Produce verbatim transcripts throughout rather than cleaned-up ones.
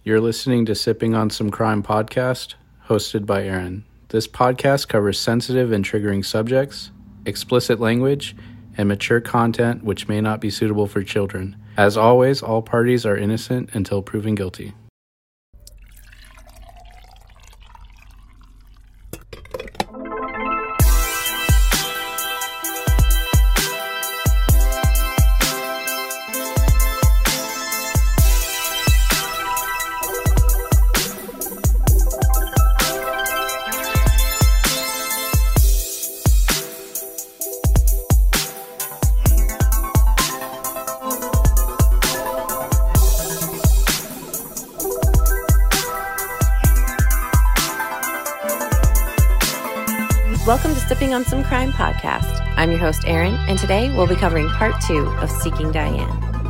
You're listening to Sipping on Some Crime podcast, hosted by Aaron. This podcast covers sensitive and triggering subjects, explicit language, and mature content which may not be suitable for children. As always, all parties are innocent until proven guilty. Welcome to Sipping on Some Crime podcast. I'm your host, Aaron, and today we'll be covering part two of Seeking Diane.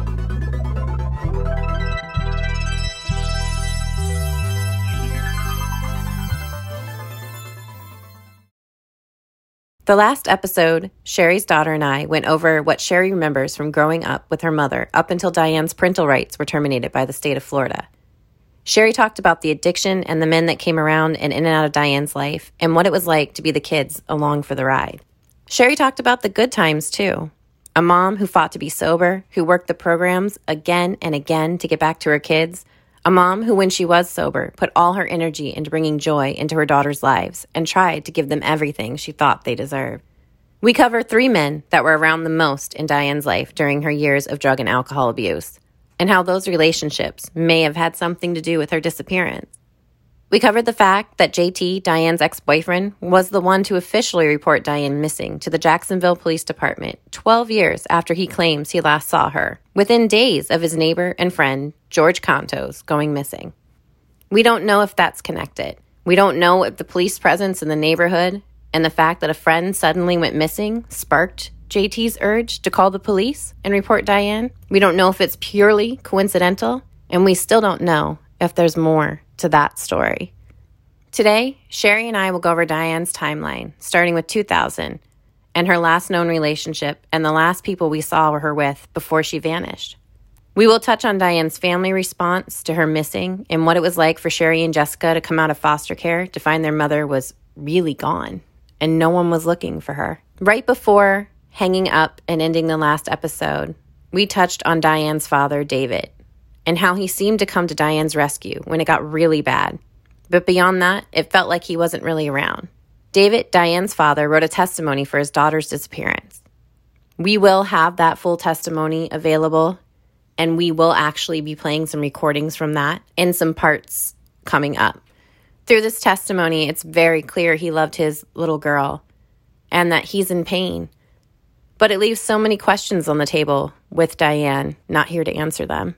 The last episode, Sherry's daughter and I went over what Sherry remembers from growing up with her mother up until Diane's parental rights were terminated by the state of Florida. Sherry talked about the addiction and the men that came around and in and out of Diane's life and what it was like to be the kids along for the ride. Sherry talked about the good times, too. A mom who fought to be sober, who worked the programs again and again to get back to her kids. A mom who, when she was sober, put all her energy into bringing joy into her daughters' lives and tried to give them everything she thought they deserved. We cover three men that were around the most in Diane's life during her years of drug and alcohol abuse, and how those relationships may have had something to do with her disappearance. We covered the fact that J T, Diane's ex-boyfriend, was the one to officially report Diane missing to the Jacksonville Police Department twelve years after he claims he last saw her, within days of his neighbor and friend, George Contos, going missing. We don't know if that's connected. We don't know if the police presence in the neighborhood and the fact that a friend suddenly went missing sparked J T's urge to call the police and report Diane. We don't know if it's purely coincidental, and we still don't know if there's more to that story. Today, Sherry and I will go over Diane's timeline, starting with two thousand, and her last known relationship and the last people we saw her with before she vanished. We will touch on Diane's family response to her missing and what it was like for Sherry and Jessica to come out of foster care to find their mother was really gone and no one was looking for her. Right before hanging up and ending the last episode, we touched on Diane's father, David, and how he seemed to come to Diane's rescue when it got really bad. But beyond that, it felt like he wasn't really around. David, Diane's father, wrote a testimony for his daughter's disappearance. We will have that full testimony available, and we will actually be playing some recordings from that and some parts coming up. Through this testimony, it's very clear he loved his little girl and that he's in pain. But it leaves so many questions on the table with Diane, not here to answer them.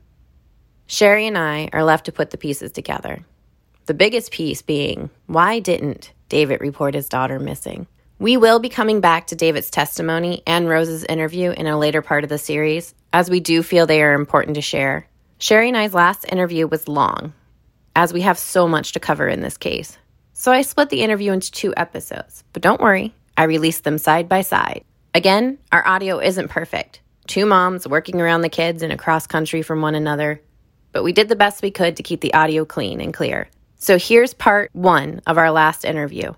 Sherry and I are left to put the pieces together. The biggest piece being, why didn't David report his daughter missing? We will be coming back to David's testimony and Rose's interview in a later part of the series, as we do feel they are important to share. Sherry and I's last interview was long, as we have so much to cover in this case. So I split the interview into two episodes, but don't worry, I released them side by side. Again, our audio isn't perfect. Two moms working around the kids and across country from one another, but we did the best we could to keep the audio clean and clear. So here's part one of our last interview.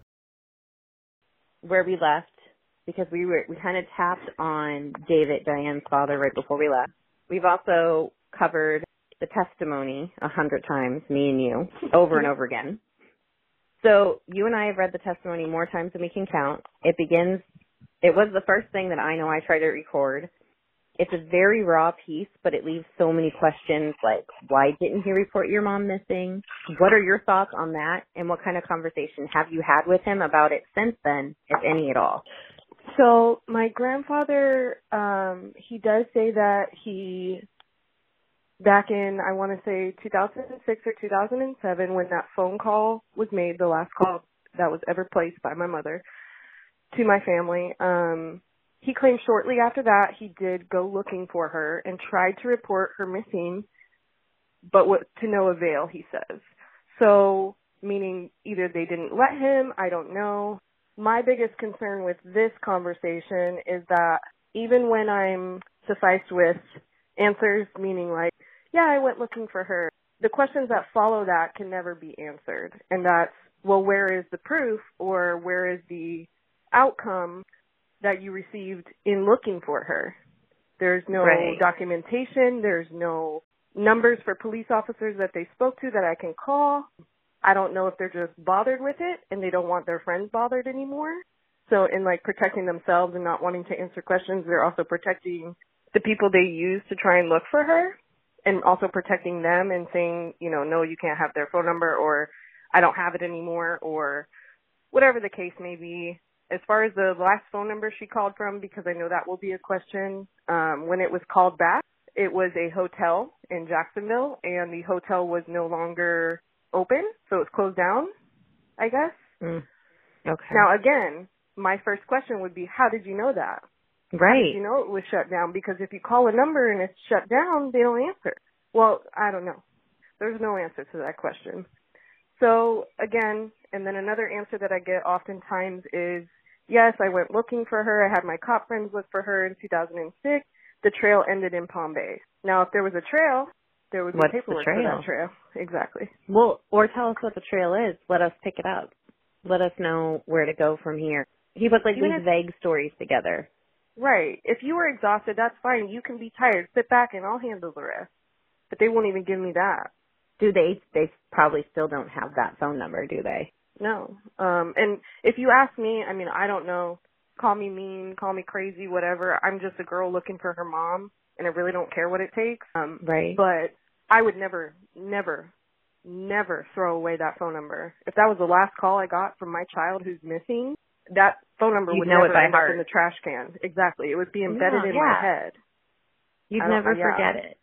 Where we left, because we were we kind of tapped on David, Diane's father, right before we left. We've also covered the testimony a hundred times, me and you, over and over again. So you and I have read the testimony more times than we can count. It begins, it was the first thing that I know I tried to record. It's a very raw piece, but it leaves so many questions like, why didn't he report your mom missing? What are your thoughts on that? And what kind of conversation have you had with him about it since then, if any at all? So my grandfather, um, he does say that he, back in, I want to say two thousand six or two thousand seven, when that phone call was made, the last call that was ever placed by my mother to my family, um, he claimed shortly after that he did go looking for her and tried to report her missing, but what, to no avail, he says. So, meaning either they didn't let him, I don't know. My biggest concern with this conversation is that even when I'm sufficed with answers, meaning like, yeah, I went looking for her, the questions that follow that can never be answered. And that's, well, where is the proof, or where is the outcome that you received in looking for her? There's no right. documentation. There's no numbers for police officers that they spoke to that I can call. I don't know if they're just bothered with it and they don't want their friends bothered anymore. So in like protecting themselves and not wanting to answer questions, they're also protecting the people they use to try and look for her, and also protecting them and saying, you know, no, you can't have their phone number, or I don't have it anymore, or whatever the case may be. As far as the last phone number she called from, because I know that will be a question, um, when it was called back, it was a hotel in Jacksonville, and the hotel was no longer open, so it's closed down, I guess. Mm. Okay. Now, again, my first question would be, how did you know that? Right. How did you know it was shut down? Because if you call a number and it's shut down, they don't answer. Well, I don't know. There's no answer to that question. So, again, and then another answer that I get oftentimes is, yes, I went looking for her. I had my cop friends look for her in two thousand six. The trail ended in Palm Bay. Now, if there was a trail, there would be What's paperwork the trail? for that trail. Exactly. Well, or tell us what the trail is. Let us pick it up. Let us know where to go from here. He puts like Even these if, vague stories together. Right. If you were exhausted, that's fine. You can be tired. Sit back and I'll handle the rest. But they won't even give me that. Do they? They probably still don't have that phone number, do they? No. Um, and if you ask me, I mean, I don't know. Call me mean, call me crazy, whatever. I'm just a girl looking for her mom, and I really don't care what it takes. Um, right. But I would never, never, never throw away that phone number. If that was the last call I got from my child who's missing, that phone number You'd would know never it by end heart. up in the trash can. Exactly. It would be embedded No, in yeah. my head. You'd I don't- never uh, yeah. forget it.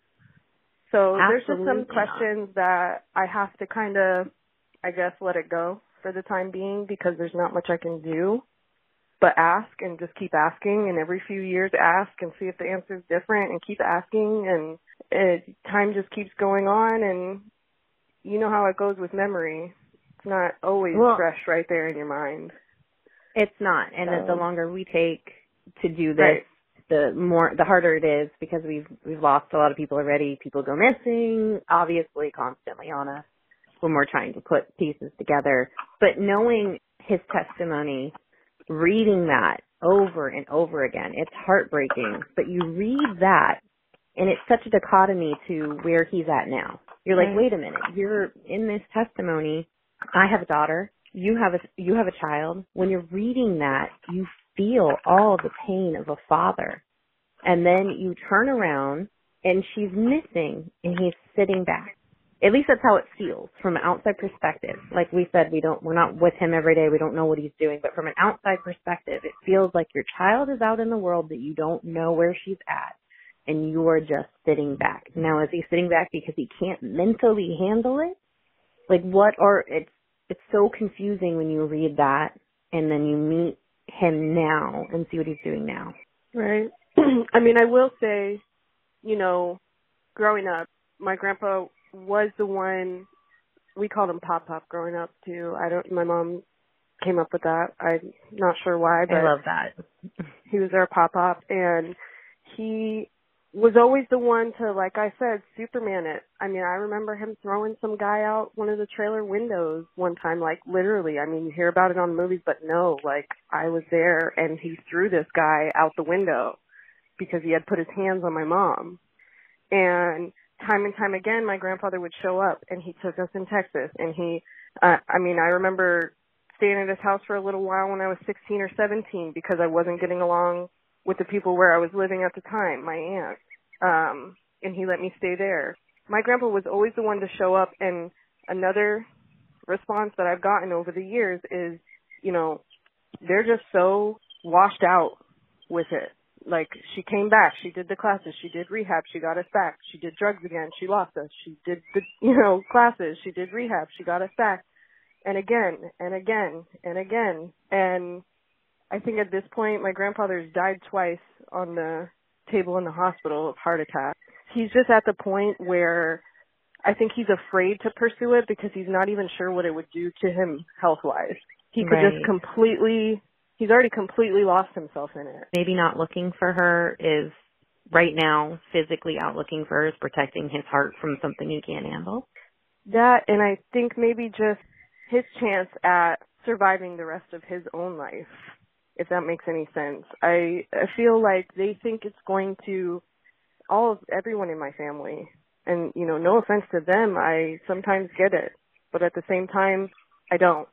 So Absolutely there's just some not. questions that I have to kind of, I guess, let it go for the time being, because there's not much I can do but ask and just keep asking, and every few years ask and see if the answer is different, and keep asking, and it, time just keeps going on, and you know how it goes with memory. It's not always well, fresh right there in your mind. It's not, and So, the longer we take to do this, right. the more, the harder it is, because we've we've lost a lot of people already. People go missing, obviously, constantly on us when we're trying to put pieces together. But knowing his testimony, reading that over and over again, it's heartbreaking. But you read that, and it's such a dichotomy to where he's at now. You're like, Right. wait a minute, you're in this testimony. I have a daughter. You have a you have a child. When you're reading that, you feel all the pain of a father, and then you turn around and she's missing, and he's sitting back. At least that's how it feels from an outside perspective. Like we said, we don't, we're not with him every day. We don't know what he's doing. But from an outside perspective, it feels like your child is out in the world that you don't know where she's at, and you are just sitting back. Now, is he sitting back because he can't mentally handle it? Like what are, it's, it's so confusing when you read that and then you meet him now and see what he's doing now. Right. I mean, I will say, you know, growing up, my grandpa was the one, we called him Pop Pop growing up too. I don't, my mom came up with that. I'm not sure why, but I love that. he was our Pop Pop, and he was always the one to, like I said, Superman it. I mean, I remember him throwing some guy out one of the trailer windows one time, like literally. I mean, you hear about it on movies, but no, like I was there, and he threw this guy out the window because he had put his hands on my mom. And time and time again, my grandfather would show up, and he took us in Texas. And he, uh, I mean, I remember staying at his house for a little while when I was sixteen or seventeen because I wasn't getting along with the people where I was living at the time, my aunt. Um, and he let me stay there. My grandpa was always the one to show up. And another response that I've gotten over the years is, you know, they're just so washed out with it. Like, she came back, she did the classes, she did rehab, she got us back, she did drugs again, she lost us, she did the, you know, classes, she did rehab, she got us back, and again, and again, and again. And I think at this point, my grandfather's died twice on the table in the hospital of heart attack. He's just at the point where I think he's afraid to pursue it because he's not even sure what it would do to him health-wise. He could Right. just completely... He's already completely lost himself in it. Maybe not looking for her is right now physically out looking for her is protecting his heart from something he can't handle. That, and I think maybe just his chance at surviving the rest of his own life, if that makes any sense. I, I feel like they think it's going to, all of everyone in my family, and, you know, no offense to them, I sometimes get it, but at the same time, I don't.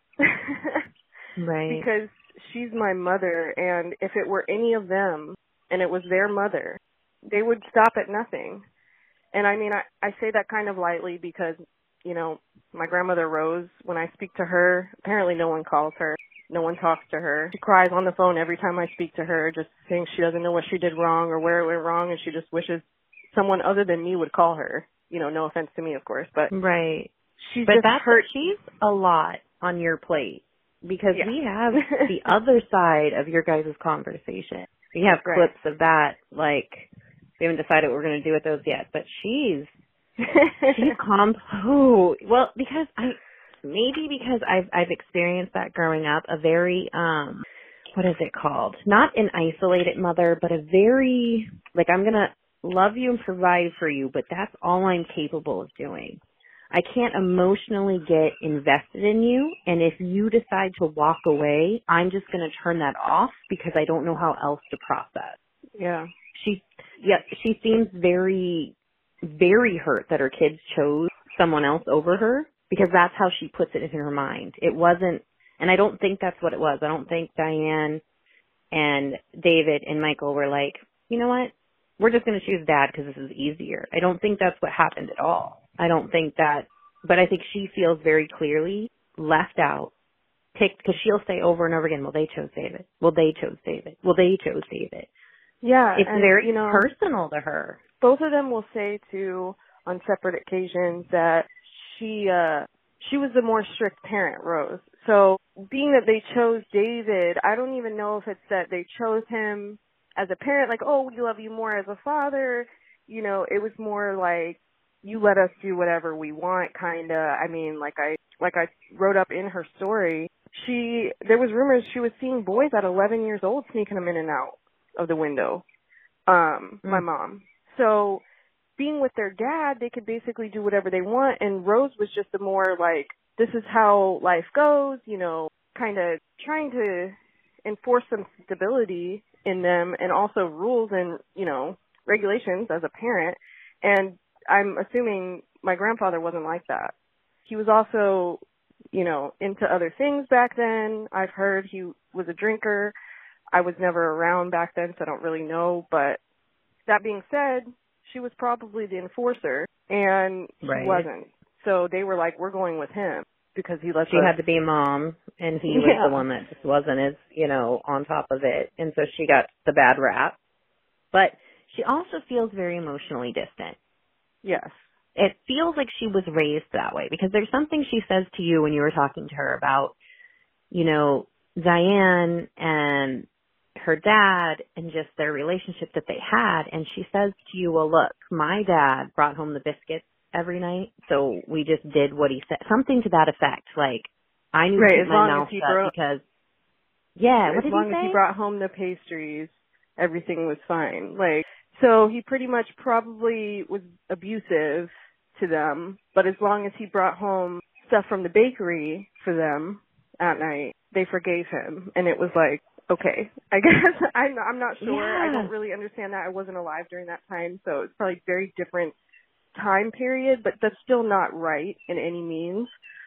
Right. Because she's my mother, and if it were any of them, and it was their mother, they would stop at nothing. And I mean, I, I say that kind of lightly because, you know, my grandmother Rose, when I speak to her, apparently no one calls her. No one talks to her. She cries on the phone every time I speak to her, just saying she doesn't know what she did wrong or where it went wrong, and she just wishes someone other than me would call her. You know, no offense to me, of course, but right. She's but just that's hurt. She's a lot on your plate because yeah. we have the other side of your guys' conversation. We have right. clips of that, like, we haven't decided what we're going to do with those yet, but she's, she's calm. Oh, well, because I, maybe because I've, I've experienced that growing up, a very, um, what is it called? Not an isolated mother, but a very, like, I'm going to love you and provide for you, but that's all I'm capable of doing. I can't emotionally get invested in you, and if you decide to walk away, I'm just going to turn that off because I don't know how else to process. Yeah. She, yeah, she seems very, very hurt that her kids chose someone else over her because that's how she puts it in her mind. It wasn't, and I don't think that's what it was. I don't think Diane and David and Michael were like, you know what, we're just going to choose Dad because this is easier. I don't think that's what happened at all. I don't think that, but I think she feels very clearly left out, picked, because she'll say over and over again, well, they chose David. Well, they chose David. Well, they chose David. Yeah. It's and, very you know, personal to her. Both of them will say, too, on separate occasions that she, uh, she was the more strict parent, Rose. So being that they chose David, I don't even know if it's that they chose him as a parent, like, oh, we love you more as a father. You know, it was more like, you let us do whatever we want, kind of. I mean, like I like I wrote up in her story, she there was rumors she was seeing boys at eleven years old sneaking them in and out of the window. Um, mm. My mom. So being with their dad, they could basically do whatever they want. And Rose was just a more like, this is how life goes, you know, kind of trying to enforce some stability in them and also rules and, you know, regulations as a parent. And I'm assuming my grandfather wasn't like that. He was also, you know, into other things back then. I've heard he was a drinker. I was never around back then, so I don't really know. But that being said, she was probably the enforcer, and right. he wasn't. So they were like, we're going with him because he lets She us. had to be a mom, and he was yeah. the one that just wasn't as, you know, on top of it. And so she got the bad rap. But she also feels very emotionally distant. Yes. It feels like she was raised that way because there's something she says to you when you were talking to her about, you know, Diane and her dad and just their relationship that they had. And she says to you, well, look, my dad brought home the biscuits every night, so we just did what he said. Something to that effect. Like, I knew right, to keep my mouth shut brought, because, yeah, what did he say? As long as he brought home the pastries, everything was fine. Like, so he pretty much probably was abusive to them, but as long as he brought home stuff from the bakery for them at night, they forgave him. And it was like, okay, I guess I'm, I'm not sure. Yeah. I don't really understand that. I wasn't alive during that time, so it's probably very different time period, but that's still not right in any means.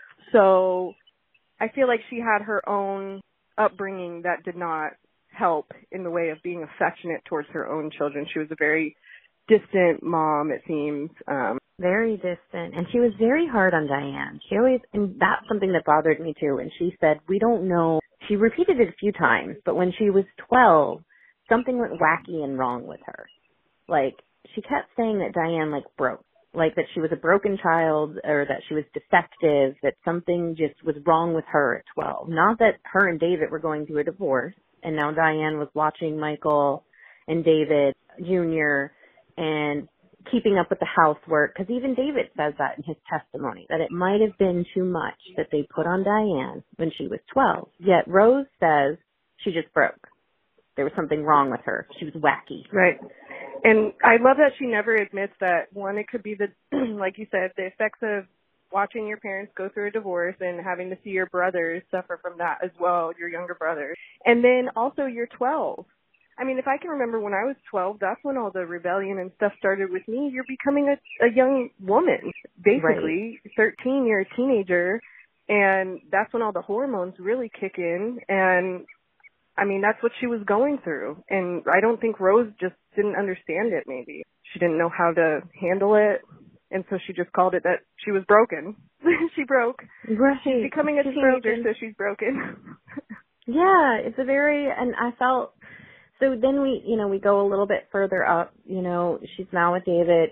So I feel like she had her own upbringing that did not help in the way of being affectionate towards her own children. She was a very distant mom, it seems. Um, very distant. And she was very hard on Diane. She always, and that's something that bothered me too. And she said, we don't know. She repeated it a few times, but when she was twelve, something went wacky and wrong with her. Like, she kept saying that Diane, like, broke. Like, that she was a broken child or that she was defective, that something just was wrong with her at twelve. Not that her and David were going through a divorce, and now Diane was watching Michael and David Junior and keeping up with the housework, because even David says that in his testimony, that it might have been too much that they put on Diane when she was twelve. Yet Rose says she just broke. There was something wrong with her. She was wacky. Right. And I love that she never admits that, one, it could be the, like you said, the effects of watching your parents go through a divorce and having to see your brothers suffer from that as well, your younger brothers. And then also you're twelve. I mean, if I can remember when I was twelve, that's when all the rebellion and stuff started with me. You're becoming a, a young woman, basically. Right. thirteen, you're a teenager, and that's when all the hormones really kick in. And, I mean, that's what she was going through. And I don't think Rose just didn't understand it, maybe. She didn't know how to handle it, and so she just called it that she was broken. She broke. Right. She's becoming a she's teenager, broken. so she's broken. Yeah, it's a very, and I felt... So then we, you know, we go a little bit further up, you know, she's now with David,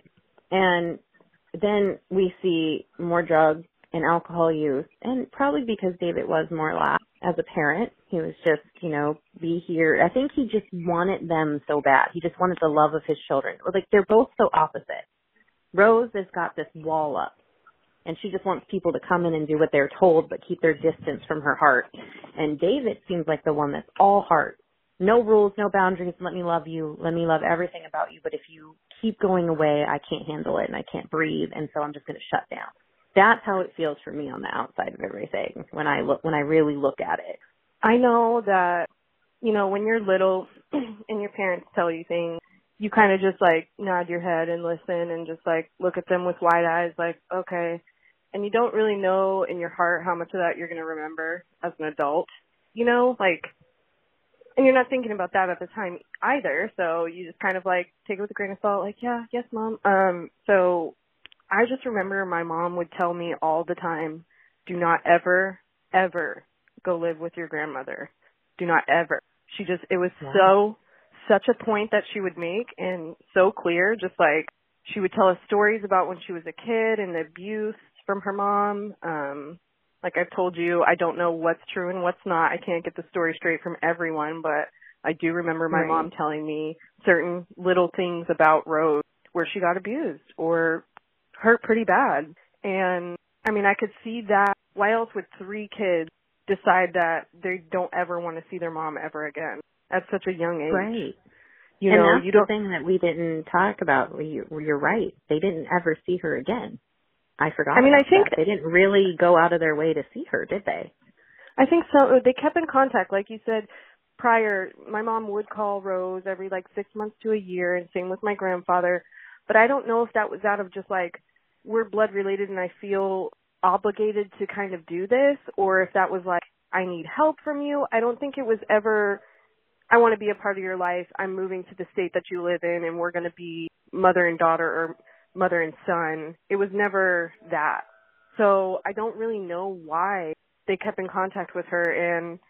and then we see more drug and alcohol use, and probably because David was more lax as a parent. He was just, you know, be here. I think he just wanted them so bad. He just wanted the love of his children. Like, they're both so opposite. Rose has got this wall up, and she just wants people to come in and do what they're told, but keep their distance from her heart. And David seems like the one that's all heart. No rules, no boundaries. Let me love you. Let me love everything about you. But if you keep going away, I can't handle it and I can't breathe. And so I'm just going to shut down. That's how it feels for me on the outside of everything when I look, when I really look at it. I know that, you know, when you're little and your parents tell you things, you kind of just like nod your head and listen and just like look at them with wide eyes like, okay. And you don't really know in your heart how much of that you're going to remember as an adult, you know, like, and you're not thinking about that at the time either, so you just kind of, like, take it with a grain of salt, like, yeah, yes, Mom. Um, so I just remember my mom would tell me all the time, do not ever, ever go live with your grandmother. Do not ever. She just, it was wow. so, such a point that she would make and so clear, just like she would tell us stories about when she was a kid and the abuse from her mom. Um Like I've told you, I don't know what's true and what's not. I can't get the story straight from everyone, but I do remember my right. mom telling me certain little things about Rose where she got abused or hurt pretty bad. And, I mean, I could see that. Why else would three kids decide that they don't ever want to see their mom ever again at such a young age? Right. You and know, that's you the don't... thing that we didn't talk about. You're right. They didn't ever see her again. I forgot. I mean, I think that. They didn't really go out of their way to see her, did they? I think so. They kept in contact, like you said prior. My mom would call Rose every like six months to a year, and same with my grandfather. But I don't know if that was out of just like we're blood related, and I feel obligated to kind of do this, or if that was like I need help from you. I don't think it was ever. I want to be a part of your life. I'm moving to the state that you live in, and we're going to be mother and daughter, or mother and son. It was never that. So I don't really know why they kept in contact with her. And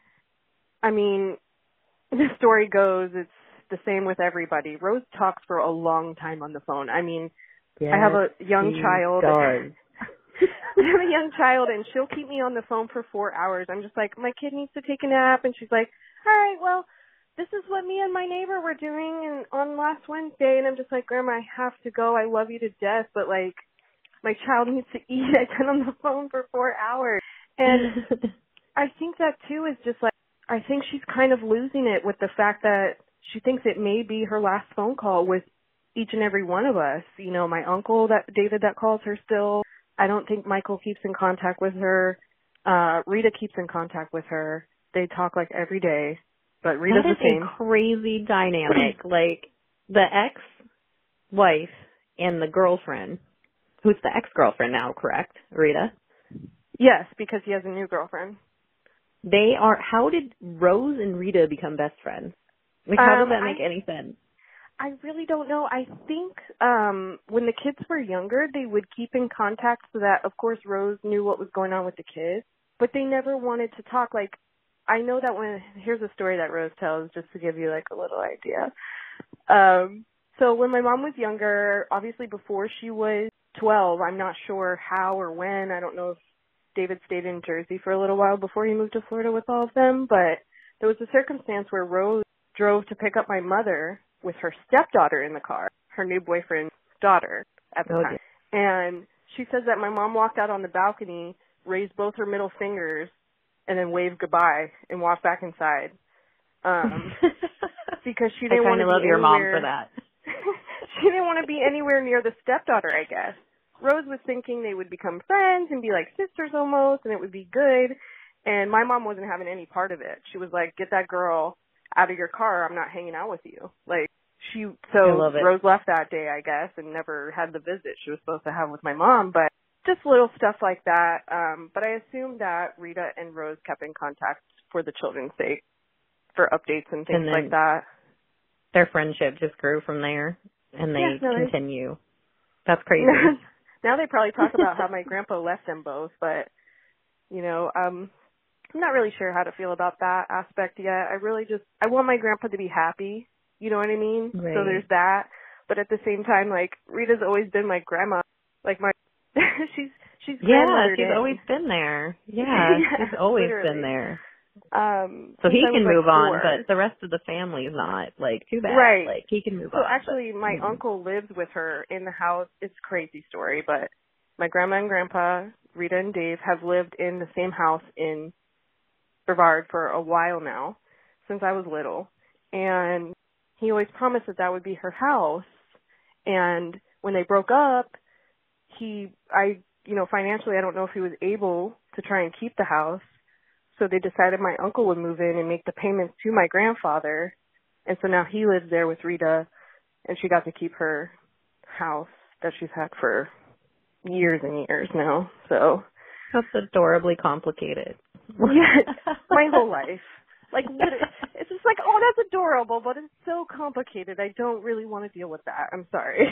I mean, the story goes, it's the same with everybody. Rose talks for a long time on the phone. I mean, yes, I have a young child. I have a young child and she'll keep me on the phone for four hours. I'm just like, my kid needs to take a nap. And she's like, all right, well, this is what me and my neighbor were doing and on last Wednesday. And I'm just like, Grandma, I have to go. I love you to death. But, like, my child needs to eat. I've been on the phone for four hours. And I think that, too, is just, like, I think she's kind of losing it with the fact that she thinks it may be her last phone call with each and every one of us. You know, my uncle, that David, that calls her still. I don't think Michael keeps in contact with her. Uh, Rita keeps in contact with her. They talk, like, every day. But Rita's that is the same. A crazy dynamic. Like, the ex-wife and the girlfriend, who's the ex-girlfriend now, correct, Rita? Yes, because he has a new girlfriend. They are, how did Rose and Rita become best friends? Like, how um, does that make I, any sense? I really don't know. I think um, when the kids were younger, they would keep in contact so that, of course, Rose knew what was going on with the kids, but they never wanted to talk. Like, I know that when, here's a story that Rose tells, just to give you like a little idea. Um, so when my mom was younger, obviously before she was twelve, I'm not sure how or when, I don't know if David stayed in Jersey for a little while before he moved to Florida with all of them, but there was a circumstance where Rose drove to pick up my mother with her stepdaughter in the car, her new boyfriend's daughter at the oh, time. Dear. And she says that my mom walked out on the balcony, raised both her middle fingers, and then waved goodbye and walked back inside. Um, because she didn't want to be love anywhere. your mom for that. She didn't want to be anywhere near the stepdaughter, I guess. Rose was thinking they would become friends and be like sisters almost, and it would be good. And my mom wasn't having any part of it. She was like, get that girl out of your car. I'm not hanging out with you. Like, she, so Rose left that day, I guess, and never had the visit she was supposed to have with my mom. But just little stuff like that. Um, but I assume that Rita and Rose kept in contact for the children's sake, for updates and things and like that. Their friendship just grew from there, and they yeah, no, continue. They, That's crazy. Now they probably talk about how my grandpa left them both, but, you know, um, I'm not really sure how to feel about that aspect yet. I really just, I want my grandpa to be happy, you know what I mean? Right. So there's that. But at the same time, like, Rita's always been my grandma. Like, my, she's, she's Yeah, she's in. always been there. Yeah, yeah she's always literally. been there. Um, so he can move like on, but the rest of the family is not. Like, too bad. Right. Like, he can move so on. So actually, but, my mm-hmm. uncle lives with her in the house. It's a crazy story, but my grandma and grandpa, Rita and Dave, have lived in the same house in Brevard for a while now, since I was little. And he always promised that that would be her house. And when they broke up, he, I, you know, financially, I don't know if he was able to try and keep the house. So they decided my uncle would move in and make the payments to my grandfather. And so now he lives there with Rita, and she got to keep her house that she's had for years and years now. So that's adorably complicated. Yeah, my whole life. Like, it's just like, oh, that's adorable, but it's so complicated. I don't really want to deal with that. I'm sorry.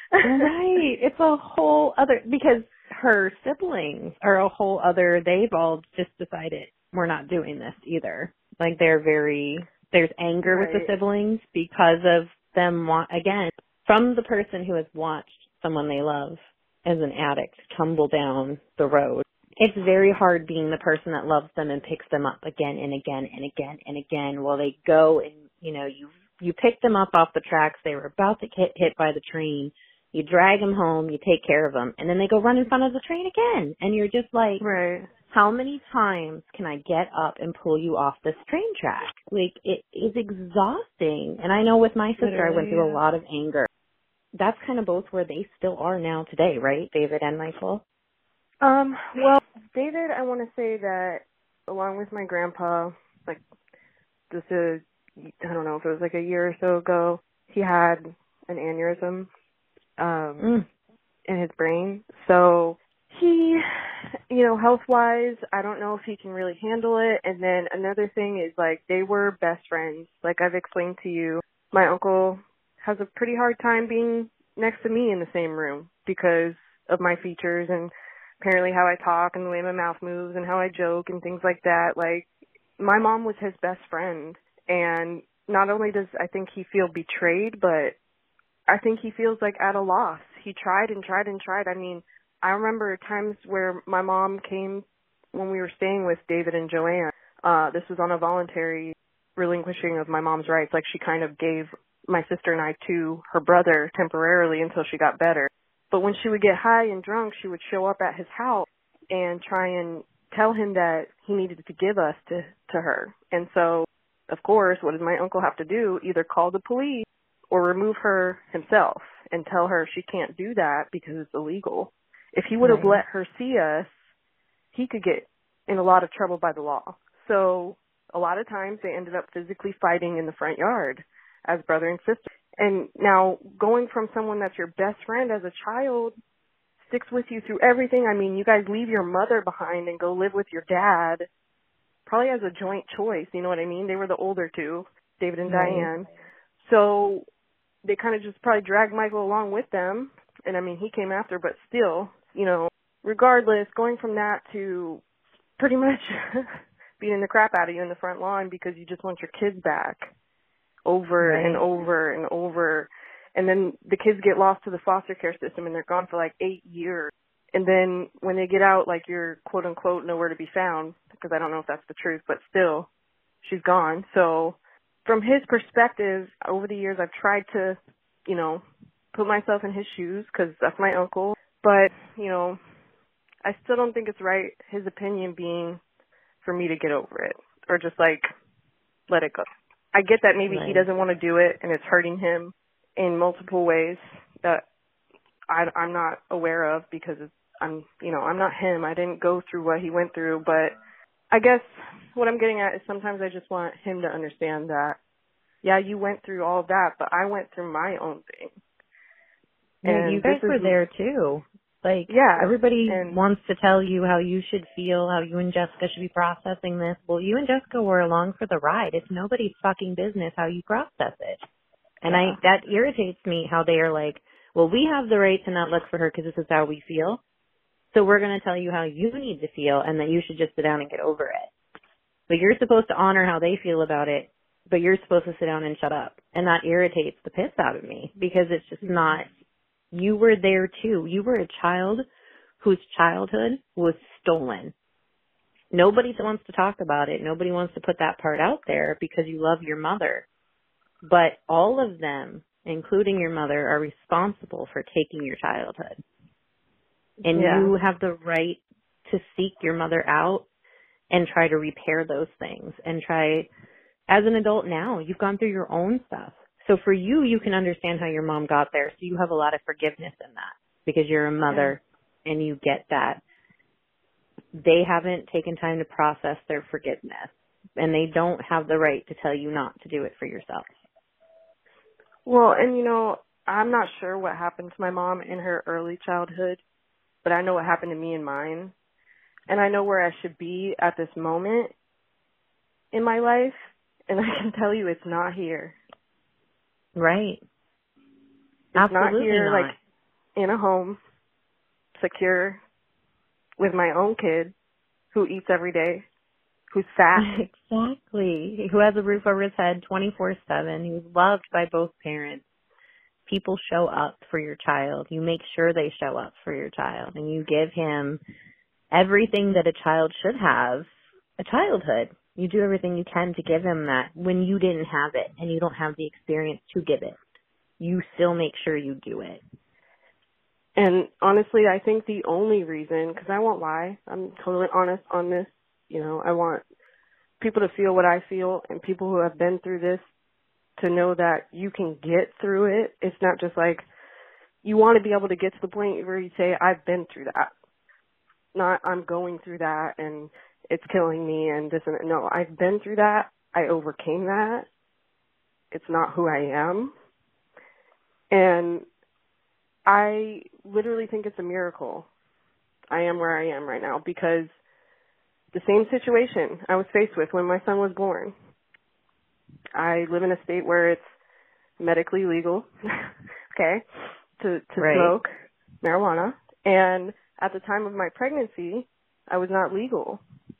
Right. It's a whole other, because her siblings are a whole other, they've all just decided we're not doing this either. Like, they're very, there's anger right. with the siblings because of them, want, again, from the person who has watched someone they love as an addict tumble down the road. It's very hard being the person that loves them and picks them up again and again and again and again while they go and, you know, you you pick them up off the tracks. They were about to get hit by the train. You drag them home. You take care of them. And then they go run in front of the train again. And you're just like, right. How many times can I get up and pull you off this train track? Like, it is exhausting. And I know with my sister, Literally, I went through yeah. a lot of anger. That's kind of both where they still are now today, right, David and Michael? Um, well, David, I want to say that along with my grandpa, like just a, I don't know if it was like a year or so ago, he had an aneurysm um, mm. in his brain. So he, you know, health-wise, I don't know if he can really handle it. And then another thing is, like, they were best friends. Like I've explained to you, my uncle has a pretty hard time being next to me in the same room because of my features and apparently how I talk and the way my mouth moves and how I joke and things like that. Like, my mom was his best friend. And not only does I think he feel betrayed, but I think he feels like at a loss. He tried and tried and tried. I mean, I remember times where my mom came when we were staying with David and Joanne. Uh, this was on a voluntary relinquishing of my mom's rights. Like, she kind of gave my sister and I to her brother temporarily until she got better. But when she would get high and drunk, she would show up at his house and try and tell him that he needed to give us to, to her. And so, of course, what does my uncle have to do? Either call the police or remove her himself and tell her she can't do that because it's illegal. If he would have right. let her see us, he could get in a lot of trouble by the law. So a lot of times they ended up physically fighting in the front yard as brother and sister. And now going from someone that's your best friend as a child sticks with you through everything. I mean, you guys leave your mother behind and go live with your dad, probably as a joint choice. You know what I mean? They were the older two, David and right. Diane. So they kind of just probably dragged Michael along with them. And I mean, he came after, but still, you know, regardless, going from that to pretty much beating the crap out of you in the front lawn because you just want your kids back. Over right. and over and over. And then the kids get lost to the foster care system and they're gone for like eight years. And then when they get out, like, you're quote unquote nowhere to be found, because I don't know if that's the truth, but still, she's gone. So from his perspective, over the years, I've tried to, you know, put myself in his shoes because that's my uncle. But, you know, I still don't think it's right, his opinion being for me to get over it or just like let it go. I get that maybe right. he doesn't want to do it and it's hurting him in multiple ways that I, I'm not aware of because it's, I'm, you know, I'm not him. I didn't go through what he went through, but I guess what I'm getting at is sometimes I just want him to understand that, yeah, you went through all that, but I went through my own thing. Yeah, And you guys this were is, there too. Like, yeah, everybody and, wants to tell you how you should feel, how you and Jessica should be processing this. Well, you and Jessica were along for the ride. It's nobody's fucking business how you process it. And yeah. I that irritates me how they are like, well, we have the right to not look for her because this is how we feel. So we're going to tell you how you need to feel and that you should just sit down and get over it. But you're supposed to honor how they feel about it, but you're supposed to sit down and shut up. And that irritates the piss out of me because it's just not, you were there too. You were a child whose childhood was stolen. Nobody wants to talk about it. Nobody wants to put that part out there because you love your mother. But all of them, including your mother, are responsible for taking your childhood. And yeah. you have the right to seek your mother out and try to repair those things and try, as an adult now, you've gone through your own stuff. So for you, you can understand how your mom got there. So you have a lot of forgiveness in that because you're a mother yeah. and you get that. They haven't taken time to process their forgiveness and they don't have the right to tell you not to do it for yourself. Well, and you know, I'm not sure what happened to my mom in her early childhood, but I know what happened to me in mine. And I know where I should be at this moment in my life. And I can tell you it's not here. Right. It's Absolutely not here, not. like, in a home, secure, with my own kid, who eats every day, who's fat. Exactly. Who has a roof over his head twenty-four seven, who's loved by both parents. People show up for your child. You make sure they show up for your child. And you give him everything that a child should have, a childhood. You do everything you can to give him that when you didn't have it and you don't have the experience to give it. You still make sure you do it. And honestly, I think the only reason, because I won't lie, I'm totally honest on this, you know, I want people to feel what I feel and people who have been through this to know that you can get through it. It's not just like you want to be able to get to the point where you say, I've been through that. Not I'm going through that and it's killing me and this and that. No, I've been through that. I overcame that. It's not who I am. And I literally think it's a miracle. I am where I am right now because the same situation I was faced with when my son was born. I live in a state where it's medically legal, okay, to, to right. smoke marijuana. And at the time of my pregnancy, I was not legal.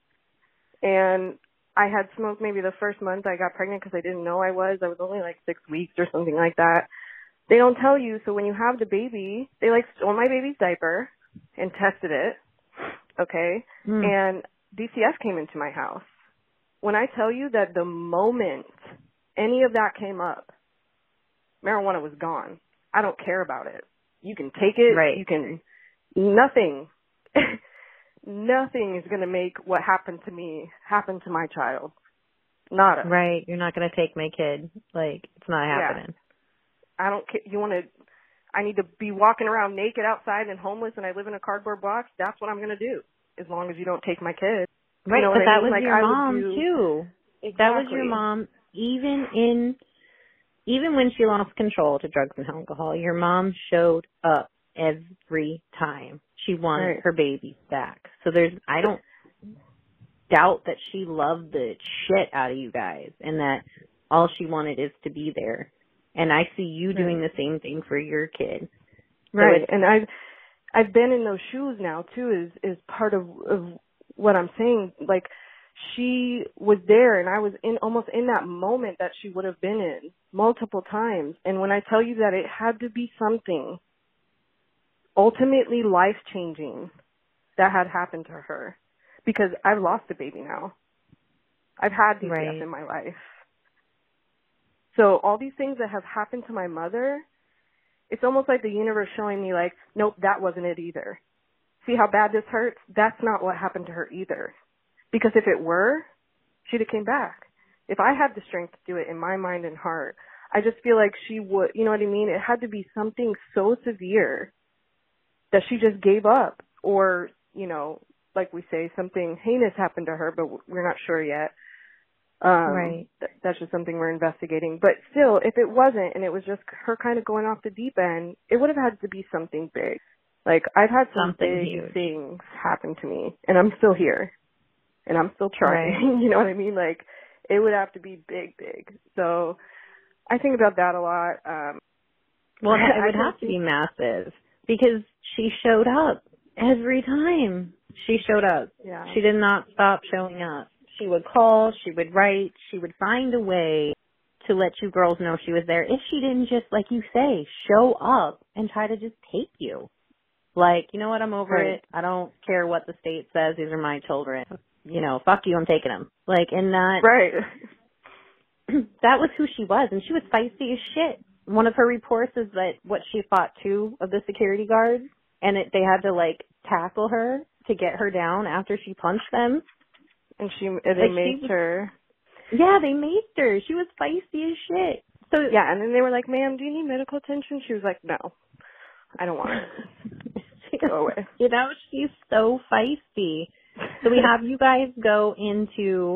And I had smoked maybe the first month I got pregnant because I didn't know I was. I was only like six weeks or something like that. They don't tell you. So when you have the baby, they like stole my baby's diaper and tested it, okay? Mm. And D C F came into my house. When I tell you that the moment any of that came up, marijuana was gone. I don't care about it. You can take it. Right. You can, nothing, nothing is going to make what happened to me happen to my child. Nada. Right. You're not going to take my kid. Like, it's not happening. Yeah. I don't care. You want to, I need to be walking around naked outside and homeless and I live in a cardboard box. That's what I'm going to do. As long as you don't take my kid. Right, you know but that I mean? was like, your I mom do, too. Exactly. That was your mom, even in, even when she lost control to drugs and alcohol. Your mom showed up every time. She wanted right. her baby back. So there's, I don't doubt that she loved the shit out of you guys, and that all she wanted is to be there. And I see you right. doing the same thing for your kid. Right, so and I've I've been in those shoes now too. Is is part of, of what I'm saying. Like, she was there, and I was in almost in that moment that she would have been in multiple times. And when I tell you that it had to be something ultimately life changing that had happened to her, because I've lost a baby now. I've had D C F right. in my life. So all these things that have happened to my mother, it's almost like the universe showing me like, nope, that wasn't it either. See how bad this hurts? That's not what happened to her either. Because if it were, she'd have came back. If I had the strength to do it in my mind and heart, I just feel like she would, you know what I mean? It had to be something so severe that she just gave up, or, you know, like we say, something heinous happened to her, but we're not sure yet. Um, right. Th- that's just something we're investigating. But still, if it wasn't and it was just her kind of going off the deep end, it would have had to be something big. Like, I've had some Something big huge. things happen to me, and I'm still here, and I'm still trying. Right. You know what I mean? Like, it would have to be big, big. So I think about that a lot. Um, well, it would I have to be massive because she showed up every time. She showed up. Yeah. She did not stop showing up. She would call, she would write, she would find a way to let you girls know she was there. If she didn't just, like you say, show up and try to just take you. Like, you know what, I'm over Right. it. I don't care what the state says. These are my children. You know, fuck you, I'm taking them. Like, and that, Right. that was who she was. And she was feisty as shit. One of her reports is that what she fought two of the security guards, and it, they had to, like, tackle her to get her down after she punched them. And she, and Like, they she maced was- her. Yeah, they maced her. She was feisty as shit. So Yeah, and then they were like, ma'am, do you need medical attention? She was like, no, I don't want it. Go away. You know, she's so feisty. So we have you guys go into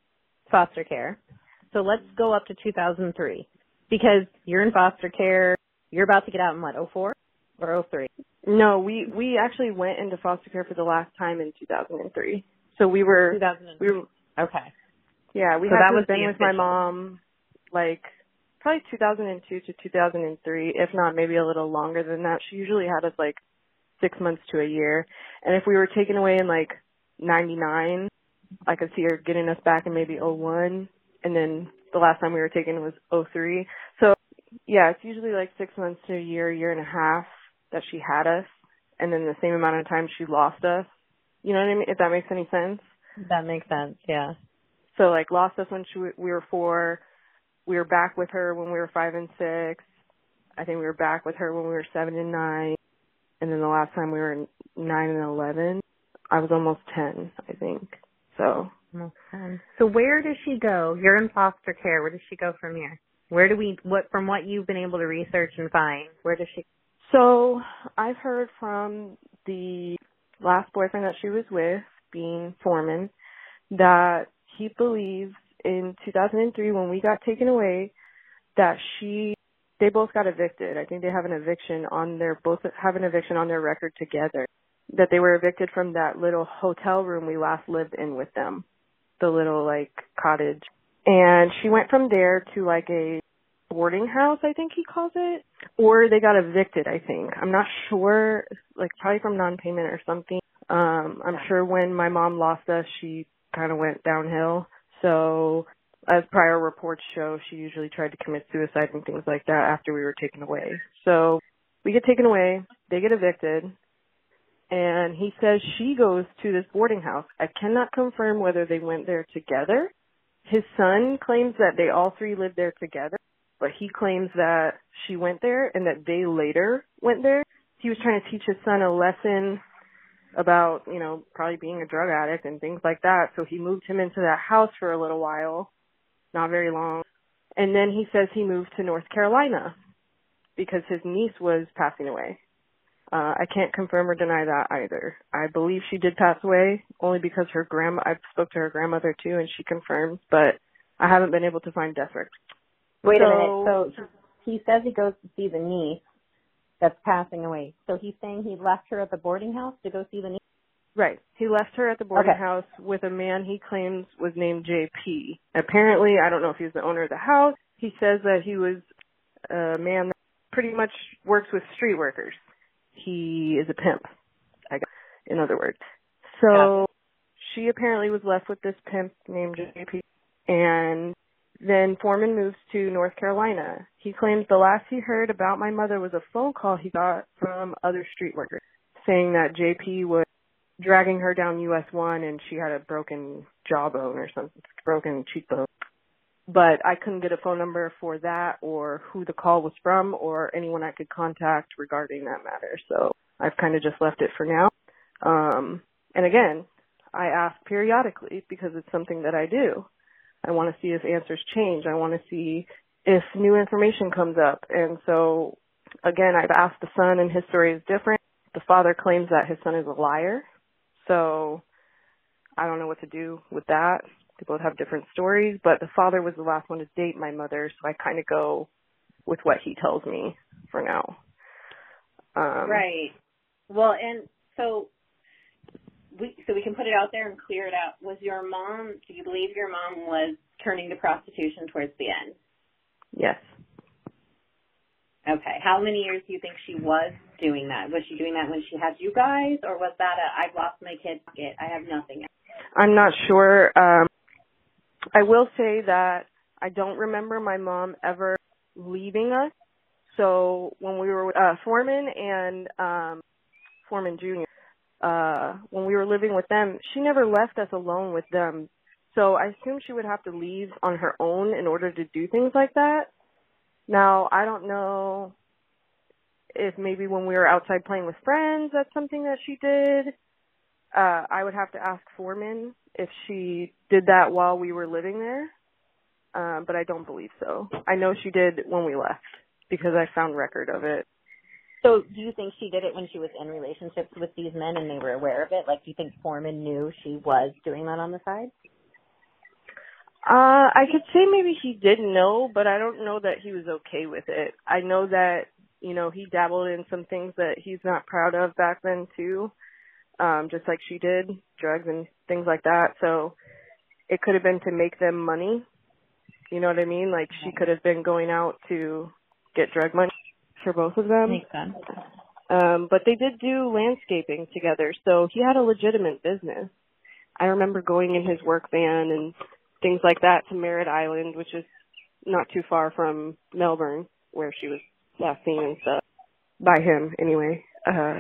foster care. So let's go up to two thousand three because you're in foster care. You're about to get out in what, oh four or oh three? No, we, we actually went into foster care for the last time in two thousand three. So we were, two thousand three. we were, Okay. yeah, we So had that to was have been the with my official. mom, like, probably two thousand two to two thousand three, if not maybe a little longer than that. She usually had us, like, six months to a year. And if we were taken away in, like, ninety-nine, I could see her getting us back in maybe oh one. And then the last time we were taken was oh three. So, yeah, it's usually, like, six months to a year, year and a half that she had us. And then the same amount of time she lost us. You know what I mean? If that makes any sense. That makes sense, yeah. So, like, lost us when she, we were four. We were back with her when we were five and six. I think we were back with her when we were seven and nine. And then the last time we were in nine and eleven, I was almost ten, I think. So. Okay. So where does she go? You're in foster care. Where does she go from here? Where do we, what, from what you've been able to research and find, where does she? So I've heard from the last boyfriend that she was with, being Foreman, that he believes in two thousand three when we got taken away that she, they both got evicted. I think they have an eviction on their, both have an eviction on their record together. That they were evicted from that little hotel room we last lived in with them. The little, like, cottage. And she went from there to, like, a boarding house, I think he calls it. Or they got evicted, I think. I'm not sure, like, probably from non-payment or something. Um, I'm sure when my mom lost us, she kind of went downhill. So, as prior reports show, she usually tried to commit suicide and things like that after we were taken away. So, we get taken away, they get evicted, and he says she goes to this boarding house. I cannot confirm whether they went there together. His son claims that they all three lived there together, but he claims that she went there and that they later went there. He was trying to teach his son a lesson about, you know, probably being a drug addict and things like that. So he moved him into that house for a little while, not very long. And then he says he moved to North Carolina because his niece was passing away. Uh, I can't confirm or deny that either. I believe she did pass away only because her grandma, I spoke to her grandmother too and she confirmed, but I haven't been able to find death records. Wait so, a minute. So he says he goes to see the niece that's passing away. So he's saying he left her at the boarding house to go see the niece? Right. He left her at the boarding Okay. house with a man he claims was named J P. Apparently, I don't know if he's the owner of the house. He says that he was a man that pretty much works with street workers. He is a pimp, I guess, in other words. So Yeah. she apparently was left with this pimp named J P. And then Foreman moves to North Carolina. He claims the last he heard about my mother was a phone call he got from other street workers saying that J P was dragging her down U S one and she had a broken jawbone or something, broken cheekbone. But I couldn't get a phone number for that or who the call was from or anyone I could contact regarding that matter. So I've kind of just left it for now. Um, and again, I ask periodically because it's something that I do. I want to see if answers change. I want to see if new information comes up. And so, again, I've asked the son and his story is different. the father claims that his son is a liar. So I don't know what to do with that. They both have different stories, but the father was the last one to date my mother, so I kind of go with what he tells me for now. Um, right. Well, and so we so we can put it out there and clear it out. Was your mom, do you believe your mom was turning to prostitution towards the end? Yes. Okay. How many years do you think she was doing that? Was she doing that when she had you guys, or was that a, I've lost my kid, I have nothing? I'm not sure. Um, I will say that I don't remember my mom ever leaving us. So when we were uh, Foreman and um, Foreman Junior, uh, when we were living with them, she never left us alone with them. So I assume she would have to leave on her own in order to do things like that. Now, I don't know if maybe when we were outside playing with friends, that's something that she did. Uh, I would have to ask Foreman if she did that while we were living there, um, but I don't believe so. I know she did when we left because I found record of it. So do you think she did it when she was in relationships with these men and they were aware of it? Like, do you think Foreman knew she was doing that on the side? Uh, I could say maybe he did know, but I don't know that he was okay with it. I know that, you know, he dabbled in some things that he's not proud of back then too, um, just like she did, drugs and things like that. So it could have been to make them money. You know what I mean? Like she could have been going out to get drug money for both of them. Makes sense. Um, but they did do landscaping together, so he had a legitimate business. I remember going in his work van and things like that to Merritt Island, which is not too far from Melbourne, where she was last seen and stuff, by him anyway. Uh,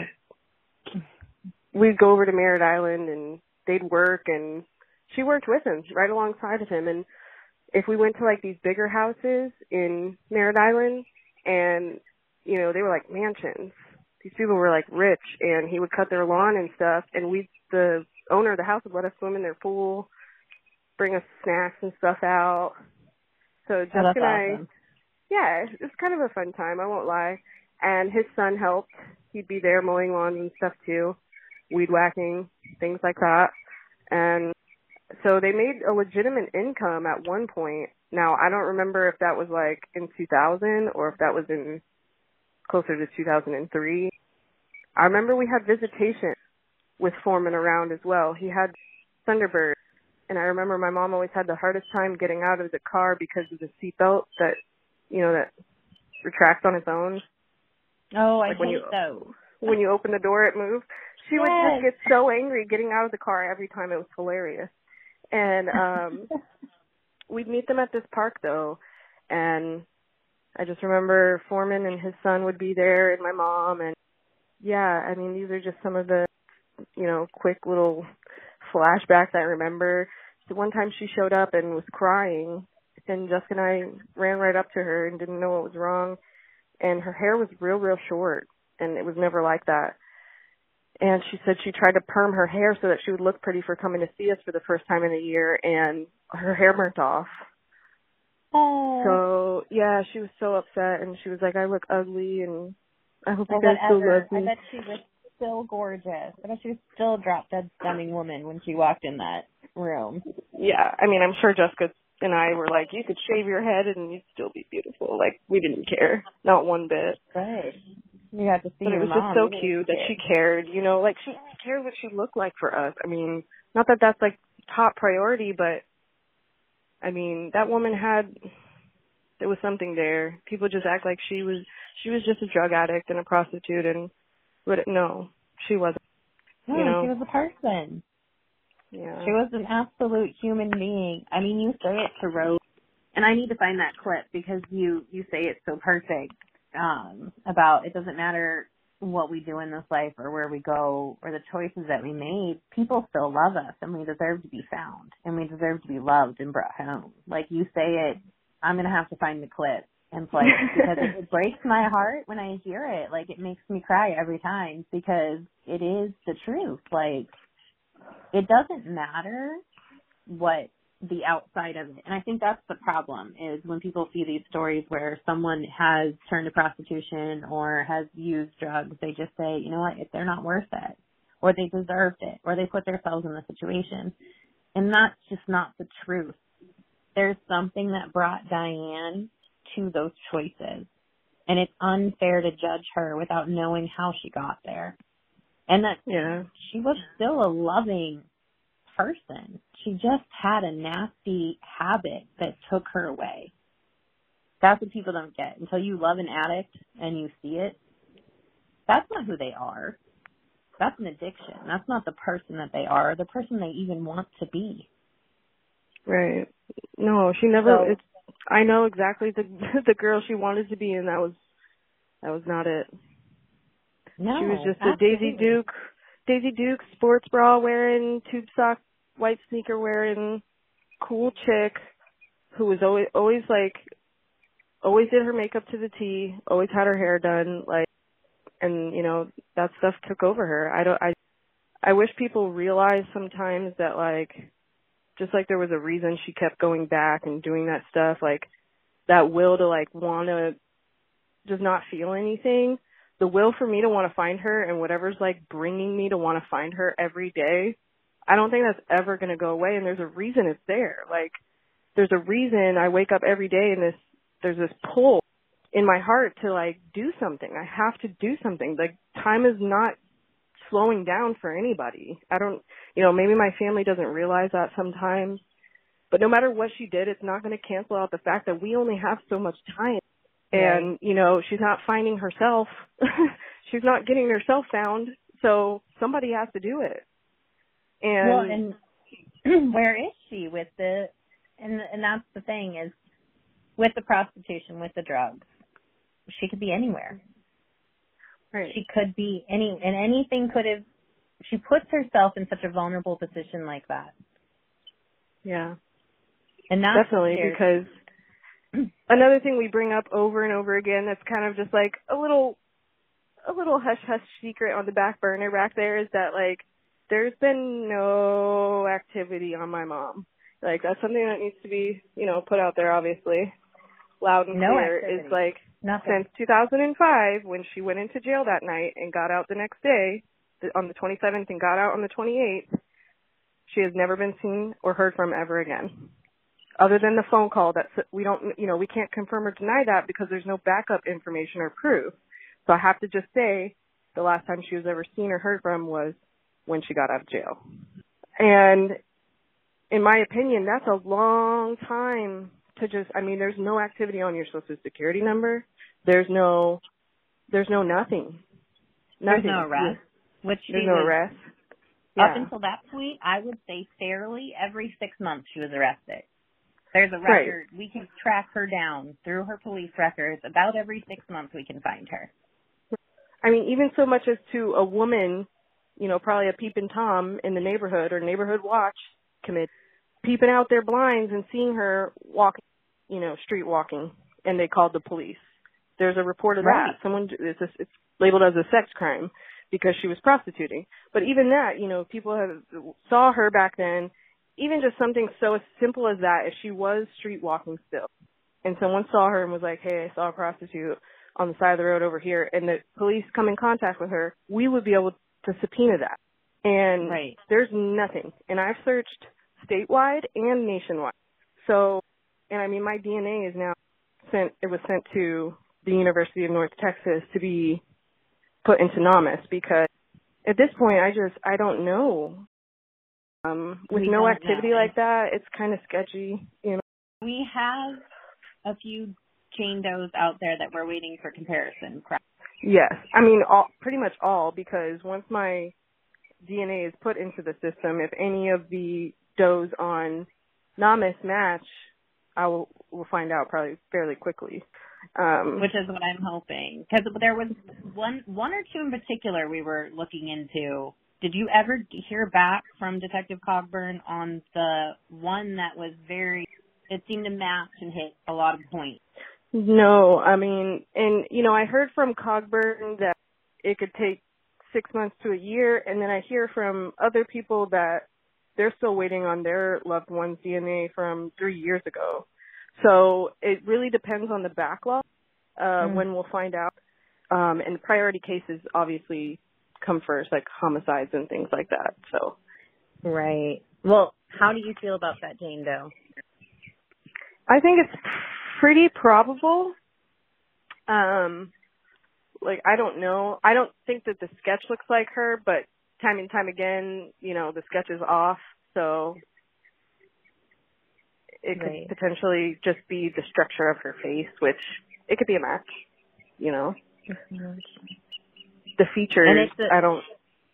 we'd go over to Merritt Island and they'd work, and she worked with him right alongside of him. And if we went to like these bigger houses in Merritt Island, and you know, they were like mansions, these people were like rich, and he would cut their lawn and stuff, and we, the owner of the house would let us swim in their pool, bring us snacks and stuff out. So Jessica oh, that's and I, awesome. yeah, it was kind of a fun time, I won't lie. And his son helped. He'd be there mowing lawns and stuff too, weed whacking, things like that. And so they made a legitimate income at one point. Now, I don't remember if that was like in two thousand or if that was in closer to two thousand three. I remember we had visitation with Foreman around as well. He had Thunderbird. And I remember my mom always had the hardest time getting out of the car because of the seatbelt that, you know, that retracts on its own. Oh, I like when hate you, those. When you open the door, it moves. She yes. would just get so angry getting out of the car every time. It was hilarious. And um we'd meet them at this park, though. And I just remember Foreman and his son would be there and my mom. And, yeah, I mean, these are just some of the, you know, quick little flashbacks I remember. So one time she showed up and was crying, and Jessica and I ran right up to her and didn't know what was wrong. And her hair was real, real short, and it was never like that. And she said she tried to perm her hair so that she would look pretty for coming to see us for the first time in a year, and her hair burnt off. Oh. So, yeah, she was so upset, and she was like, I look ugly, and I hope well, you guys still whatever. love me. I bet she was still gorgeous. I bet she was still a drop-dead stunning woman when she walked in that room. Yeah, I mean, I'm sure Jessica and I were like, you could shave your head and you'd still be beautiful. Like, we didn't care. Not one bit. Right. You got to see but your it was mom. just so cute that she cared, you know, like she cared what she looked like for us. I mean, not that that's like top priority, but I mean, that woman had, there was something there. People just act like she was, she was just a drug addict and a prostitute, and, but no, she wasn't. No, you know? she was a person. Yeah. She was an absolute human being. I mean, you say it to Rose, and I need to find that clip because you, you say it so perfect. Um, about it doesn't matter what we do in this life or where we go or the choices that we made, people still love us and we deserve to be found and we deserve to be loved and brought home. Like you say it, I'm going to have to find the clip and play it because it, it breaks my heart when I hear it. Like it makes me cry every time because it is the truth. Like it doesn't matter what the outside of it. And I think that's the problem, is when people see these stories where someone has turned to prostitution or has used drugs, they just say, you know what, if they're not worth it, or they deserved it, or they put themselves in the situation. And that's just not the truth. There's something that brought Diane to those choices. And it's unfair to judge her without knowing how she got there. And that yeah. she was still a loving person. She just had a nasty habit that took her away. That's what people don't get. Until you love an addict and you see it, that's not who they are. That's an addiction. That's not the person that they are, or the person they even want to be. Right. No, she never. So, it's, I know exactly the the girl she wanted to be, and that was that was not it. No, she was just absolutely. a Daisy Duke, Daisy Duke sports bra wearing, tube sock, white sneaker wearing, cool chick who was always always like always did her makeup to the T, always had her hair done, like, and you know that stuff took over her. I don't. I I wish people realized sometimes that, like, just like there was a reason she kept going back and doing that stuff, like that will to like want to just not feel anything. The will for me to want to find her and whatever's like bringing me to want to find her every day, I don't think that's ever going to go away. And there's a reason it's there. Like, there's a reason I wake up every day and this, there's this pull in my heart to like do something. I have to do something. Like, time is not slowing down for anybody. I don't, you know, maybe my family doesn't realize that sometimes, but no matter what she did, it's not going to cancel out the fact that we only have so much time. And, you know, she's not finding herself. She's not getting herself found. So somebody has to do it. And, well, and where is she with the, and and that's the thing is, with the prostitution, with the drugs, she could be anywhere. Right. She could be any, and anything could have, she puts herself in such a vulnerable position like that. Yeah. And that's definitely scary. Because another thing we bring up over and over again that's kind of just like a little a little hush-hush secret on the back burner back there is that, like, there's been no activity on my mom. Like, that's something that needs to be, you know, put out there, obviously, loud and no clear. activity. Is like, Nothing. since two thousand five, when she went into jail that night and got out the next day, on the twenty-seventh, and got out on the twenty-eighth, she has never been seen or heard from ever again. Other than the phone call that we don't, you know, we can't confirm or deny that because there's no backup information or proof. So I have to just say the last time she was ever seen or heard from was when she got out of jail. And in my opinion, that's a long time to just, I mean, there's no activity on your social security number. There's no, there's no nothing. Nothing. There's no arrest. Which there's no was, arrest. Up Yeah. until that point, I would say fairly every six months she was arrested. There's a record. Right. We can track her down through her police records. About every six months we can find her. I mean, even so much as to a woman, you know, probably a peeping Tom in the neighborhood or neighborhood watch committee, peeping out their blinds and seeing her walking, you know, street walking, and they called the police. There's a report of right. that. Someone, it's, a, it's labeled as a sex crime because she was prostituting. But even that, you know, people have saw her back then. Even just something so simple as that, if she was street walking still, and someone saw her and was like, hey, I saw a prostitute on the side of the road over here, and the police come in contact with her, we would be able to subpoena that. And right. there's nothing. And I've searched statewide and nationwide. So, and I mean, my D N A is now sent, it was sent to the University of North Texas to be put into NAMUS, because at this point, I just, I don't know. Um, with we no activity know. like that, it's kind of sketchy, you know. We have a few chain does out there that we're waiting for comparison. Yes. I mean, all, pretty much all, because once my D N A is put into the system, if any of the does on NAMUS match, I will, will find out probably fairly quickly. Um, Which is what I'm hoping. Because there was one, one or two in particular we were looking into. Did you ever hear back from Detective Cogburn on the one that was very, it seemed to match and hit a lot of points? No, I mean, and, you know, I heard from Cogburn that it could take six months to a year, and then I hear from other people that they're still waiting on their loved one's D N A from three years ago. So it really depends on the backlog uh, mm. when we'll find out. Um, and priority cases obviously come first, like homicides and things like that. So, right. Well, how do you feel about that Jane Doe? I think it's pretty probable. Um, like, I don't know. I don't think that the sketch looks like her, but time and time again, you know, the sketch is off. So it could right. potentially just be the structure of her face, which it could be a match, you know. Mm-hmm. The features, and it's a, I don't.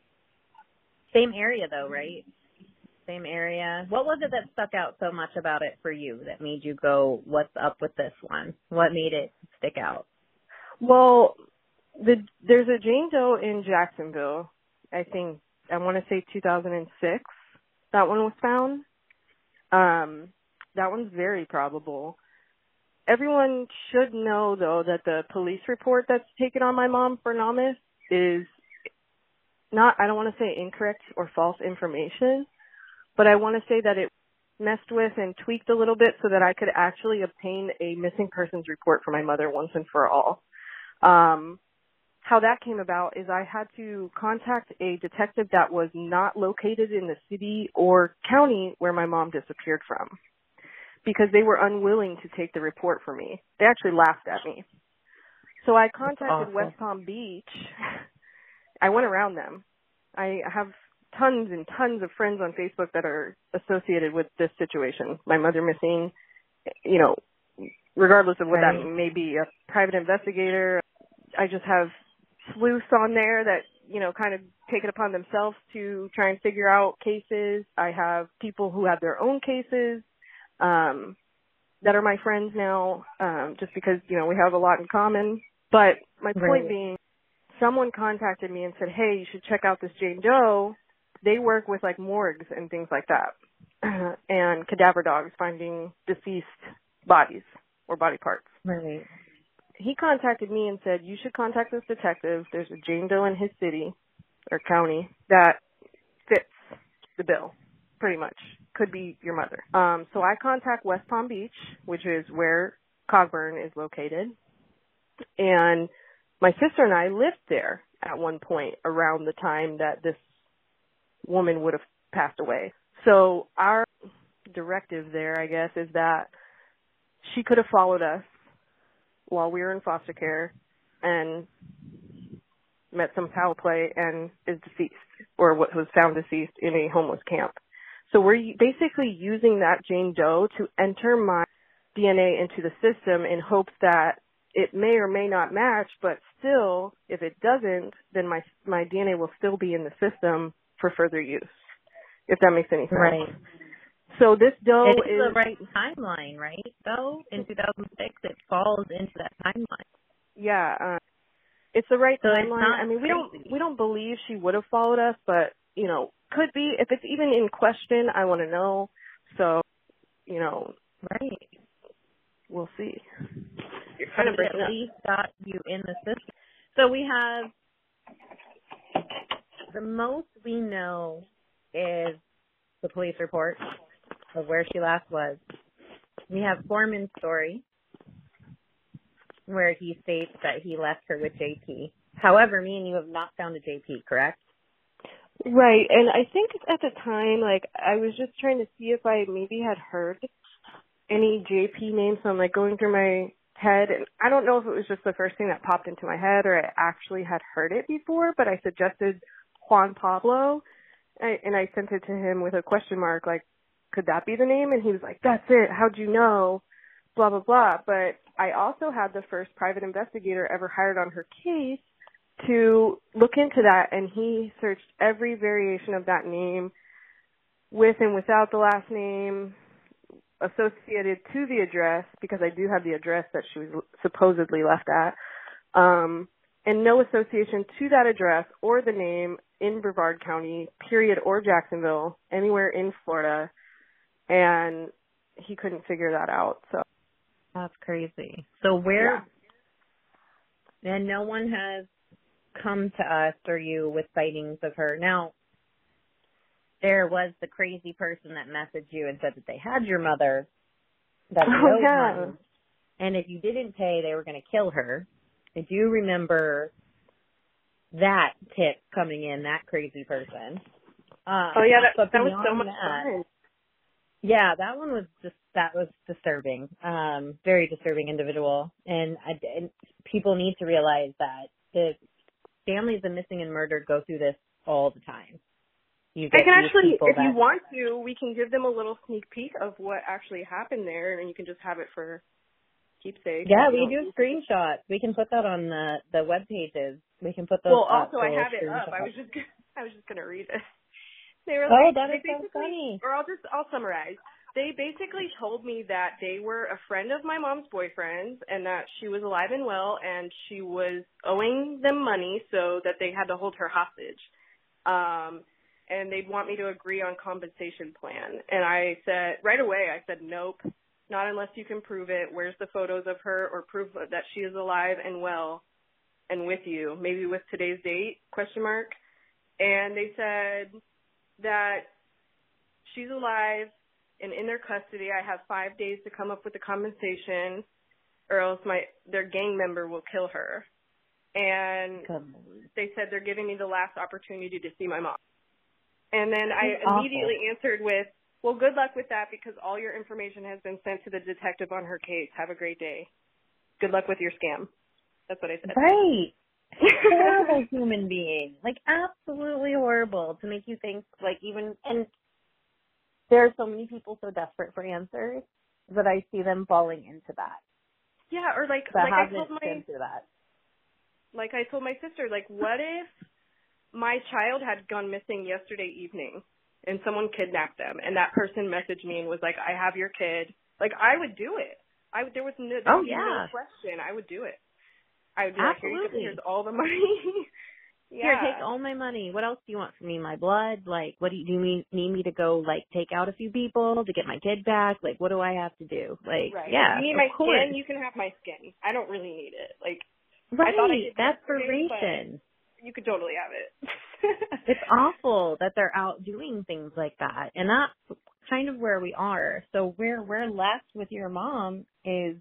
Same area though, right? Same area. What was it that stuck out so much about it for you that made you go, what's up with this one? What made it stick out? Well, the, there's a Jane Doe in Jacksonville. I think, I want to say two thousand six. That one was found. Um, that one's very probable. Everyone should know, though, that the police report that's taken on my mom for Namas is not, I don't want to say incorrect or false information, but I want to say that it messed with and tweaked a little bit so that I could actually obtain a missing persons report for my mother once and for all. Um, how that came about is I had to contact a detective that was not located in the city or county where my mom disappeared from because they were unwilling to take the report for me. They actually laughed at me. So I contacted West Palm Beach. I went around them. I have tons and tons of friends on Facebook that are associated with this situation. My mother missing, you know, regardless of what right. that may be, a private investigator. I just have sleuths on there that, you know, kind of take it upon themselves to try and figure out cases. I have people who have their own cases um, that are my friends now um, just because, you know, we have a lot in common. But my point right. being, someone contacted me and said, hey, you should check out this Jane Doe. They work with, like, morgues and things like that and cadaver dogs finding deceased bodies or body parts. Right. He contacted me and said, you should contact this detective. There's a Jane Doe in his city or county that fits the bill, pretty much. Could be your mother. Um, so I contact West Palm Beach, which is where Cogburn is located. And my sister and I lived there at one point around the time that this woman would have passed away. So our directive there, I guess, is that she could have followed us while we were in foster care and met some foul play and is deceased or what was found deceased in a homeless camp. So we're basically using that Jane Doe to enter my D N A into the system in hopes that it may or may not match, but still, if it doesn't, then my my D N A will still be in the system for further use, if that makes any sense. Right. So this Doe it is is the right timeline, right? Though in two thousand six, it falls into that timeline. Yeah, uh, it's the right so timeline. I mean, we don't we don't believe she would have followed us, but you know, could be. If it's even in question, I want to know. So, you know, right. We'll see. You're kind of at least got you in the system. So we have the most we know is the police report of where she last was. We have Foreman's story where he states that he left her with J P. However, me and you have not found a J P, correct? Right. And I think at the time, like, I was just trying to see if I maybe had heard any J P names. So I'm, like, going through my head. And I don't know if it was just the first thing that popped into my head or I actually had heard it before, but I suggested Juan Pablo. I, and I sent it to him with a question mark, like, could that be the name? And he was like, that's it. How'd you know? Blah, blah, blah. But I also had the first private investigator ever hired on her case to look into that, and he searched every variation of that name with and without the last name associated to the address, because I do have the address that she was supposedly left at, um, and no association to that address or the name in Brevard County, period, or Jacksonville, anywhere in Florida, and he couldn't figure that out. So that's crazy. So where, yeah. and no one has come to us or you with sightings of her. Now, there was the crazy person that messaged you and said that they had your mother, that they Oh, owed yeah. money, and if you didn't pay, they were going to kill her. I do remember that tip coming in, that crazy person. Um, Oh, yeah, that, but that was so much that, fun. Yeah, that one was just, that was disturbing. Um, very disturbing individual. And, I, and people need to realize that the families of missing and murdered go through this all the time. You I get can these actually, people if that, you want to, we can give them a little sneak peek of what actually happened there, and you can just have it for keepsake. yeah, You we know. do screenshots. We can put that on the, the web pages. We can put those Well, up. also, I little have it up. I screenshots. was just, gonna, I was just gonna read it. They were Oh, like, that they is so basically, funny. or I'll just, I'll summarize. They basically told me that they were a friend of my mom's boyfriend's and that she was alive and well and she was owing them money so that they had to hold her hostage. Um, and they'd want me to agree on compensation plan. And I said, right away, I said, nope, not unless you can prove it. Where's the photos of her or proof that she is alive and well and with you? Maybe with today's date, question mark. And they said that she's alive and in their custody. I have five days to come up with the compensation or else my their gang member will kill her. And they said they're giving me the last opportunity to see my mom. And then I That's awful. immediately answered with, well, good luck with that because all your information has been sent to the detective on her case. Have a great day. Good luck with your scam. That's what I said. Right. Horrible human being. Like, absolutely horrible to make you think, like, even, and there are so many people so desperate for answers that I see them falling into that. Yeah, or like, That like I haven't told my, been through that. like I told my sister, like, what if my child had gone missing yesterday evening and someone kidnapped them and that person messaged me and was like, I have your kid. Like, I would do it. I would, there was no, there Oh, would be yeah. no question. I would do it. I would be Absolutely. like, here, here's all the money. Yeah. Here, take all my money. What else do you want from me? My blood? Like, what do you, do you mean, need me to go, like, take out a few people to get my kid back? Like, what do I have to do? Like, right. yeah, You need of my course. skin, you can have my skin. I don't really need it. Like, Right, I thought I did desperation. you could totally have it. It's awful that they're out doing things like that. And that's kind of where we are. So where we're left with your mom is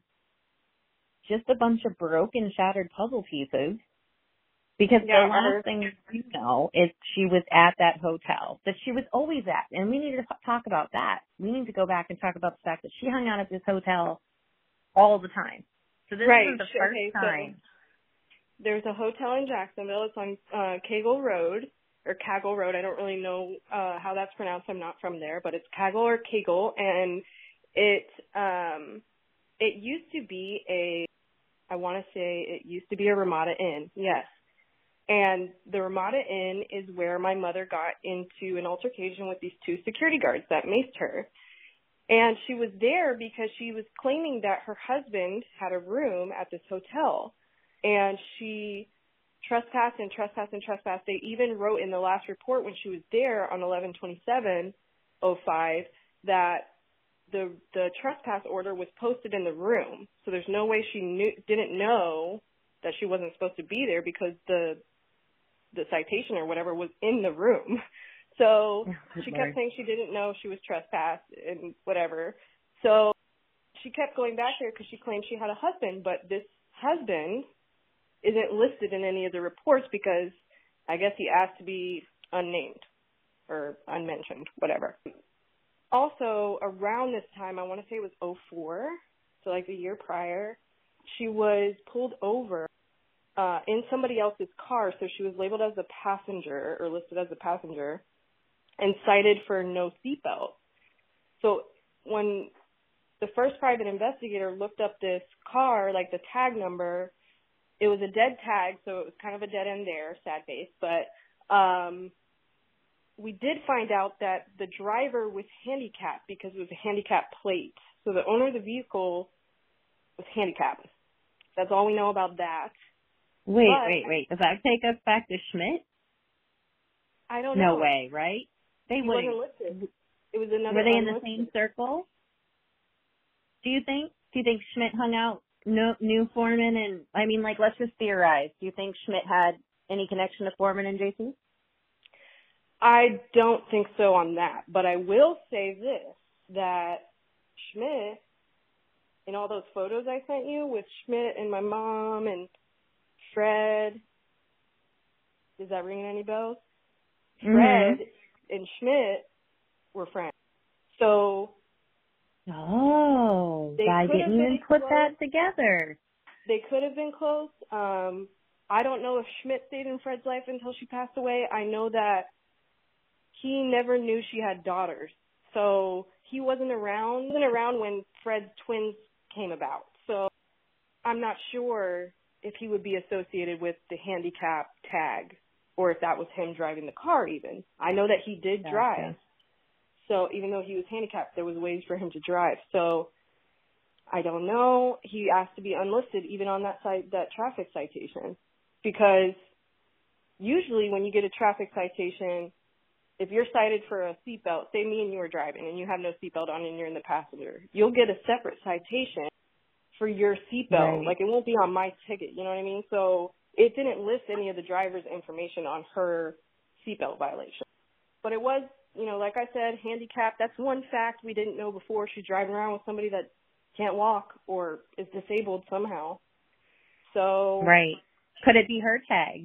just a bunch of broken, shattered puzzle pieces. Because Yeah, the last her- thing you know is she was at that hotel that she was always at. And we need to talk about that. We need to go back and talk about the fact that she hung out at this hotel all the time. So this right. isn't the first okay, time. So there's a hotel in Jacksonville. It's on uh, Kaggle Road or Kaggle Road. I don't really know uh, how that's pronounced. I'm not from there, but it's Kaggle or Kaggle, and it um, it used to be a. I want to say it used to be a Ramada Inn. Yes. And the Ramada Inn is where my mother got into an altercation with these two security guards that maced her. And she was there because she was claiming that her husband had a room at this hotel. And she trespassed and trespassed and trespassed. They even wrote in the last report when she was there on eleven twenty-seven oh five that the the trespass order was posted in the room. So there's no way she knew didn't know that she wasn't supposed to be there because the the citation or whatever was in the room. So Oh, she Lord. kept saying she didn't know she was trespassed and whatever. So she kept going back there because she claimed she had a husband, but this husband isn't listed in any of the reports because I guess he asked to be unnamed or unmentioned, whatever. Also, around this time, I want to say it was oh four, so like the year prior, she was pulled over Uh, in somebody else's car, so she was labeled as a passenger or listed as a passenger and cited for no seatbelt. So when the first private investigator looked up this car, like the tag number, it was a dead tag, so it was kind of a dead end there, sad face, but um, we did find out that the driver was handicapped because it was a handicapped plate. So the owner of the vehicle was handicapped. That's all we know about that. Wait, But, wait, wait. Does that take us back to Schmidt? I don't No know. way, right? They He wouldn't. wasn't listed. It was another. Were they in the unlisted. same circle? Do you think? Do you think Schmidt hung out no, knew Foreman and I mean, like, let's just theorize. Do you think Schmidt had any connection to Foreman and J C? I don't think so on that, but I will say this, that Schmidt, in all those photos I sent you with Schmidt and my mom and Fred, is that ringing any bells? Mm-hmm. Fred and Schmidt were friends. So, oh, I didn't even put close. that together. They could have been close. Um, I don't know if Schmidt stayed in Fred's life until she passed away. I know that he never knew she had daughters. So he wasn't around, he wasn't around when Fred's twins came about. So I'm not sure if he would be associated with the handicap tag or if that was him driving the car even. I know that he did Gotcha. drive. So even though he was handicapped, there was ways for him to drive. So I don't know. He asked to be unlisted even on that site, that traffic citation, because usually when you get a traffic citation, if you're cited for a seatbelt, say me and you are driving and you have no seatbelt on and you're in the passenger, you'll get a separate citation for your seatbelt. Right. Like, it won't be on my ticket, you know what I mean? So it didn't list any of the driver's information on her seatbelt violation. But it was, you know, like I said, handicapped. That's one fact we didn't know before. She's driving around with somebody that can't walk or is disabled somehow. So Right. Could it be her tag?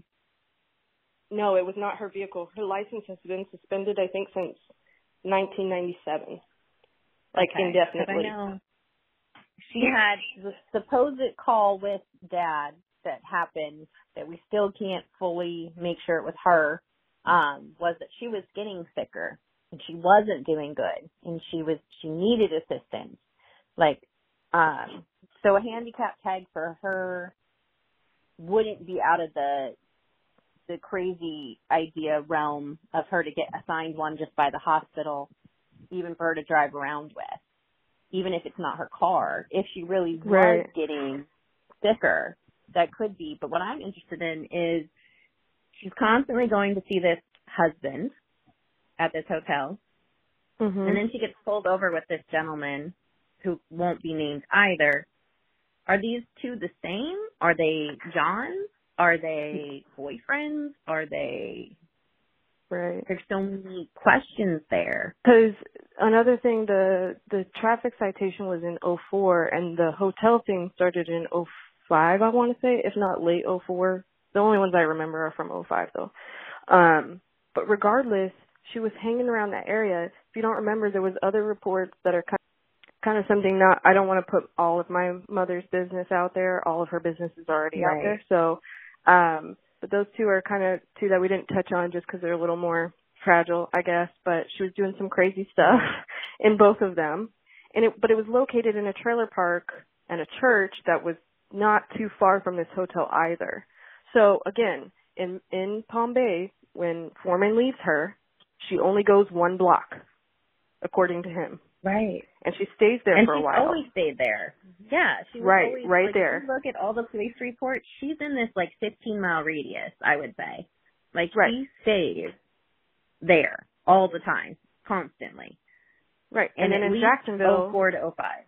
No, it was not her vehicle. Her license has been suspended, I think, since nineteen ninety-seven. Like, okay. indefinitely. I know she had the supposed call with Dad that happened that we still can't fully make sure it was her, um, was that she was getting sicker and she wasn't doing good and she was, she needed assistance. Like, um, so a handicap tag for her wouldn't be out of the, the crazy idea realm of her to get assigned one just by the hospital, even for her to drive around with, even if it's not her car. If she really was right. getting sicker, that could be. But what I'm interested in is she's constantly going to see this husband at this hotel, mm-hmm. and then she gets pulled over with this gentleman who won't be named either. Are these two the same? Are they Johns? Are they boyfriends? Are they... Right. There's so many questions there. Because another thing, the the traffic citation was in oh four, and the hotel thing started in oh five, I want to say, if not late oh four. The only ones I remember are from oh five, though. Um, but regardless, she was hanging around that area. If you don't remember, there was other reports that are kind of, kind of something not... I don't want to put all of my mother's business out there. All of her business is already right. out there. So... Um, but those two are kind of two that we didn't touch on just because they're a little more fragile, I guess. But she was doing some crazy stuff in both of them. And it, but it was located in a trailer park and a church that was not too far from this hotel either. So again, in, in Palm Bay, when Foreman leaves her, she only goes one block, according to him. Right. And she stays there and for a while. And she's always stayed there. Yeah. She was right, always, right like, there. If you look at all the police reports, she's in this, like, fifteen-mile radius, I would say. Like, right. she stays there all the time, constantly. Right. And, and then in least Jacksonville... oh four to oh five.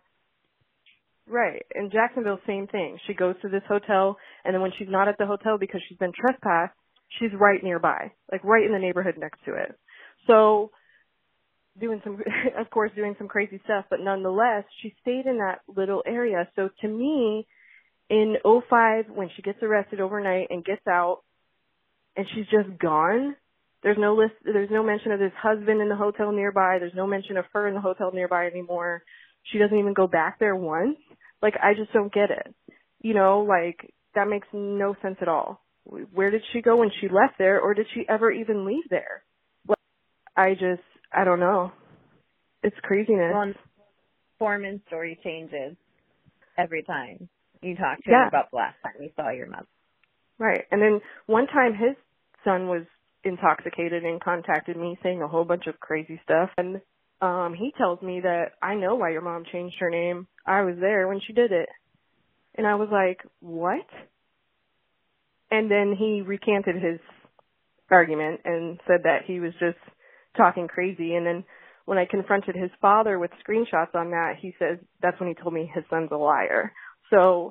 Right. In Jacksonville, same thing. She goes to this hotel, and then when she's not at the hotel because she's been trespassed, she's right nearby, like right in the neighborhood next to it. So... doing some, of course, doing some crazy stuff, but nonetheless, she stayed in that little area. So to me, in oh five, when she gets arrested overnight and gets out, and she's just gone, there's no list, there's no mention of this husband in the hotel nearby. There's no mention of her in the hotel nearby anymore. She doesn't even go back there once. Like, I just don't get it. You know, like, that makes no sense at all. Where did she go when she left there, or did she ever even leave there? Well, I just, I don't know. It's craziness. Well, Foreman's story changes every time you talk to yeah. him about the last time you saw your mother. Right. And then one time his son was intoxicated and contacted me saying a whole bunch of crazy stuff. And um, he tells me that, I know why your mom changed her name. I was there when she did it. And I was like, what? And then he recanted his argument and said that he was just talking crazy. And then when I confronted his father with screenshots on that, he says that's when he told me his son's a liar. So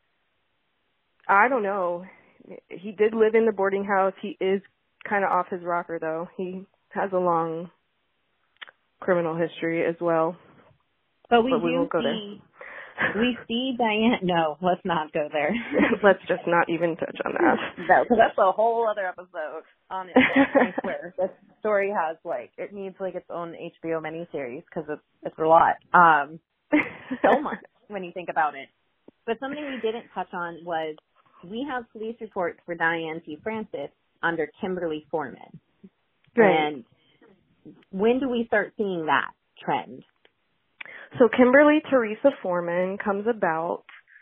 I don't know. He did live in the boarding house. He is kind of off his rocker, though. He has a long criminal history as well. But we but we do won't go see, we see Diane, no, let's not go there. Let's just not even touch on that. No, because that's a whole other episode on its own, I swear. This story has, like, it needs, like, its own H B O miniseries because it's, it's a lot. Um, so much when you think about it. But something we didn't touch on was we have police reports for Diane T. Francis under Kimberly Foreman. Right. And when do we start seeing that trend? So Kimberly Teresa Foreman comes about,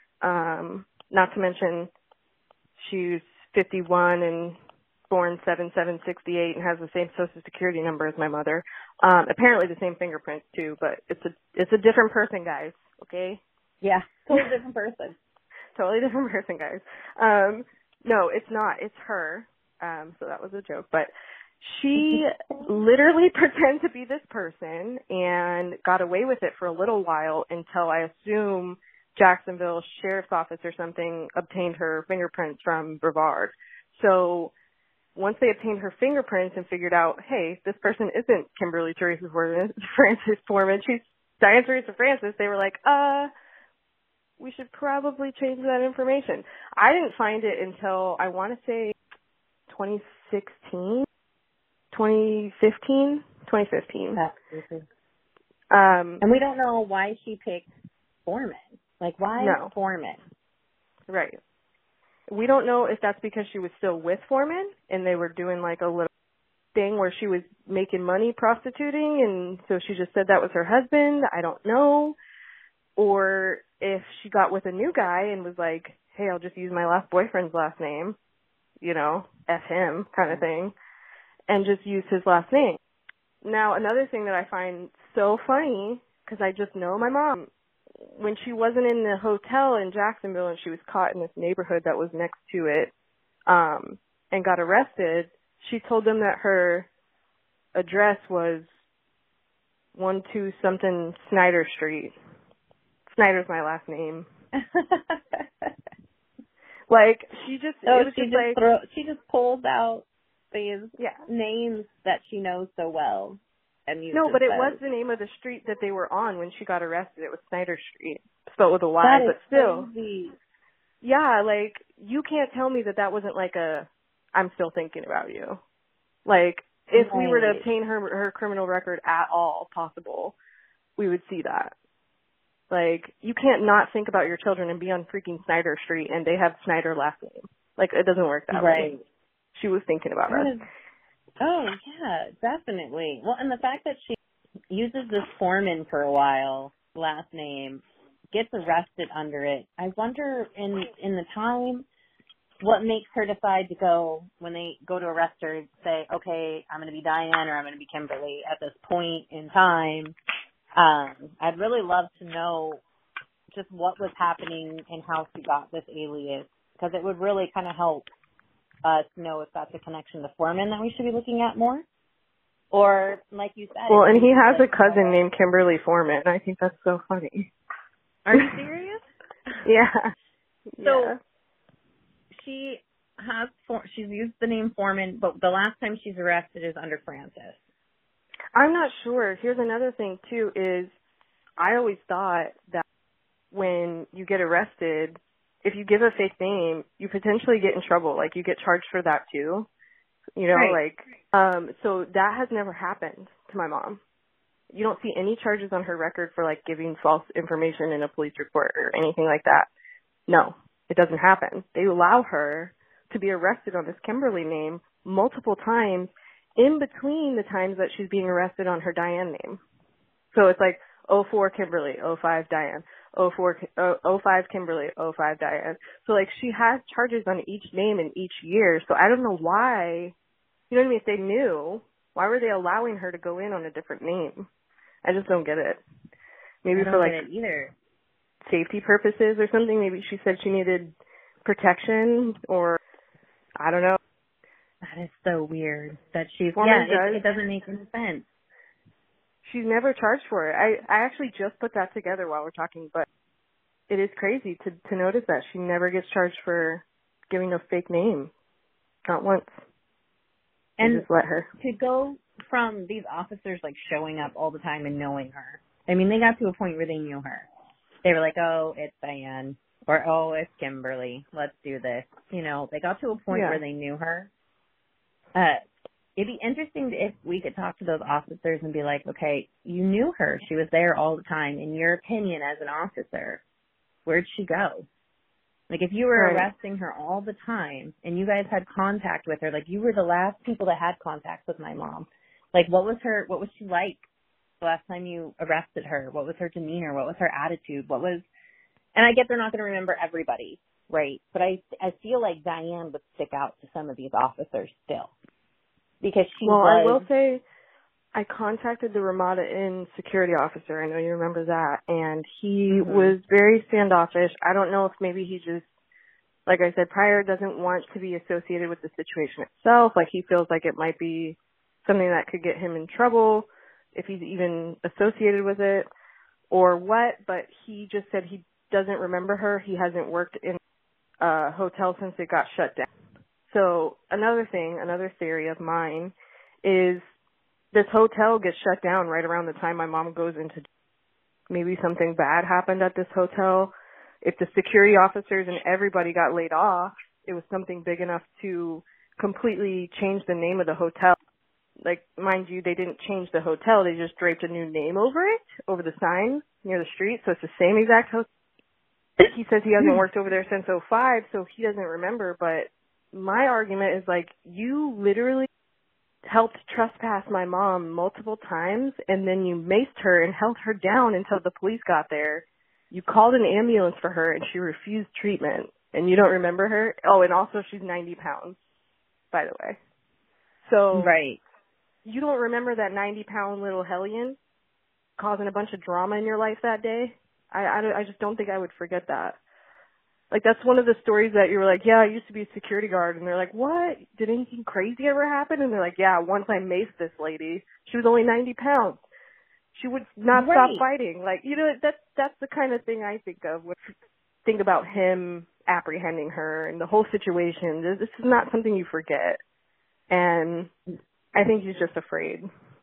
um, not to mention she's fifty-one and born seven seven sixty-eight and has the same social security number as my mother. Um, apparently the same fingerprints too, but it's a it's a different person, guys. Okay. Yeah, totally different person. Totally different person, guys. Um, no, it's not. It's her. Um, so that was a joke, but she literally pretended to be this person and got away with it for a little while until I assume Jacksonville Sheriff's Office or something obtained her fingerprints from Brevard. So once they obtained her fingerprints and figured out, hey, this person isn't Kimberly Teresa Francis Foreman, she's Diane Teresa Francis, they were like, uh, we should probably change that information. I didn't find it until, I want to say, twenty sixteen, twenty fifteen, twenty fifteen. Absolutely. Um, and we don't know why she picked Foreman. Like, why no. Foreman? Right. We don't know if that's because she was still with Foreman and they were doing like a little thing where she was making money prostituting and so she just said that was her husband. I don't know. Or if she got with a new guy and was like, hey, I'll just use my last boyfriend's last name, you know, F him kind of thing, and just use his last name. Now, another thing that I find so funny, because I just know my mom, when she wasn't in the hotel in Jacksonville and she was caught in this neighborhood that was next to it um, and got arrested, she told them that her address was one two something Snyder Street. Snyder's my last name. Like, she just, oh, it was she just, just like, throw, she just pulls out these yeah. names that she knows so well. And no, but it says, was the name of the street that they were on when she got arrested. It was Snyder Street, spelled with a Y, that but is still. Crazy. Yeah, like, you can't tell me that that wasn't like a, I'm still thinking about you. Like, if right. we were to obtain her her criminal record at all possible, we would see that. Like, you can't not think about your children and be on freaking Snyder Street and they have Snyder last name. Like, it doesn't work that right. way. She was thinking about that us. Is, oh, yeah, definitely. Well, and the fact that she uses this Foreman for a while, last name, gets arrested under it, I wonder in in the time what makes her decide to go, when they go to arrest her, say, okay, I'm going to be Diane or I'm going to be Kimberly at this point in time. Um, I'd really love to know just what was happening and how she got this alias, because it would really kind of help us know if that's a connection to Foreman that we should be looking at more. Or, like you said... Well, and he has a cousin named Kimberly Foreman. I think that's so funny. Are you serious? Yeah. So, yeah. she has, she's used the name Foreman, but the last time she's arrested is under Francis. I'm not sure. Here's another thing, too, is I always thought that when you get arrested, if you give a fake name, you potentially get in trouble. Like, you get charged for that, too. You know, right. like, um, so that has never happened to my mom. You don't see any charges on her record for, like, giving false information in a police report or anything like that. No, it doesn't happen. They allow her to be arrested on this Kimberly name multiple times in between the times that she's being arrested on her Diane name. So it's like oh four Kimberly, oh five Diane, oh four, oh five Kimberly, oh five Diane. So like she has charges on each name in each year. So I don't know why, you know what I mean? If they knew, why were they allowing her to go in on a different name? I just don't get it. Maybe I don't for like get it either. Safety purposes or something. Maybe she said she needed protection or I don't know. That is so weird that she's, Foreman yeah, does. it, it doesn't make any sense. She's never charged for it. I, I actually just put that together while we're talking, but it is crazy to, to notice that she never gets charged for giving a fake name. Not once. And just let her. To go from these officers, like, showing up all the time and knowing her. I mean, they got to a point where they knew her. They were like, oh, it's Diane, or, oh, it's Kimberly. Let's do this. You know, they got to a point Yeah. where they knew her. Uh, it'd be interesting if we could talk to those officers and be like, okay, you knew her. She was there all the time. In your opinion, as an officer, where'd she go? Like, if you were Right. arresting her all the time and you guys had contact with her, like, you were the last people that had contact with my mom. Like, what was her, what was she like the last time you arrested her? What was her demeanor? What was her attitude? What was, and I get they're not going to remember everybody, right? But I, I feel like Diane would stick out to some of these officers still. Because she well, was. I will say, I contacted the Ramada Inn security officer. I know you remember that. And he Mm-hmm. was very standoffish. I don't know if maybe he just, like I said prior, doesn't want to be associated with the situation itself. Like, he feels like it might be something that could get him in trouble if he's even associated with it or what. But he just said he doesn't remember her. He hasn't worked in a hotel since it got shut down. So another thing, another theory of mine is this hotel gets shut down right around the time my mom goes into, maybe something bad happened at this hotel. If the security officers and everybody got laid off, it was something big enough to completely change the name of the hotel. Like, mind you, they didn't change the hotel. They just draped a new name over it, over the sign near the street. So it's the same exact hotel. He says he hasn't worked over there since oh five, so he doesn't remember. But my argument is, like, you literally helped trespass my mom multiple times, and then you maced her and held her down until the police got there. You called an ambulance for her, and she refused treatment, and you don't remember her? Oh, and also she's ninety pounds, by the way. So Right. you don't remember that ninety-pound little hellion causing a bunch of drama in your life that day? I, I, I just don't think I would forget that. Like, that's one of the stories that you were like, yeah, I used to be a security guard. And they're like, what? Did anything crazy ever happen? And they're like, yeah, once I maced this lady. She was only ninety pounds. She would not Right. stop fighting. Like, you know, that's, that's the kind of thing I think of when I think about him apprehending her and the whole situation. This, this is not something you forget. And I think he's just afraid.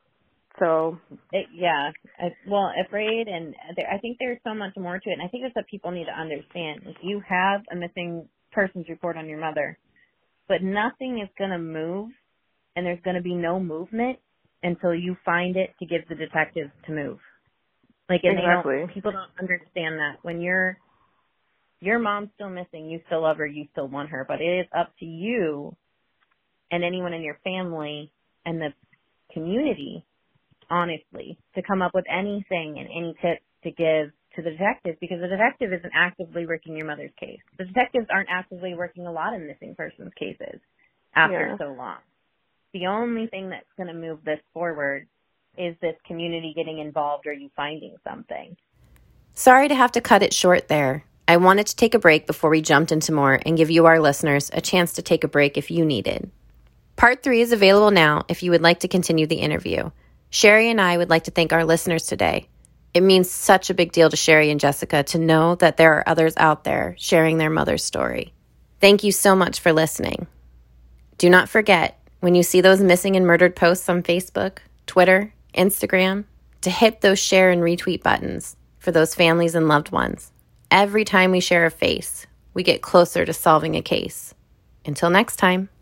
So, It, yeah, I, well, afraid, and there, I think there's so much more to it, and I think that's what people need to understand. If you have a missing persons report on your mother, but nothing is going to move, and there's going to be no movement until you find it to give the detectives to move. Like, and Exactly. they don't, people don't understand that. When you're, your mom's still missing, you still love her, you still want her, but it is up to you and anyone in your family and the community, honestly, to come up with anything and any tips to give to the detectives, because the detective isn't actively working your mother's case. The detectives aren't actively working a lot of missing persons cases after Yeah. so long. The only thing that's going to move this forward is this community getting involved or you finding something. Sorry to have to cut it short there. I wanted to take a break before we jumped into more and give you, our listeners, a chance to take a break if you needed. Part three is available now if you would like to continue the interview. Sherry and I would like to thank our listeners today. It means such a big deal to Sherry and Jessica to know that there are others out there sharing their mother's story. Thank you so much for listening. Do not forget, when you see those missing and murdered posts on Facebook, Twitter, Instagram, to hit those share and retweet buttons for those families and loved ones. Every time we share a face, we get closer to solving a case. Until next time.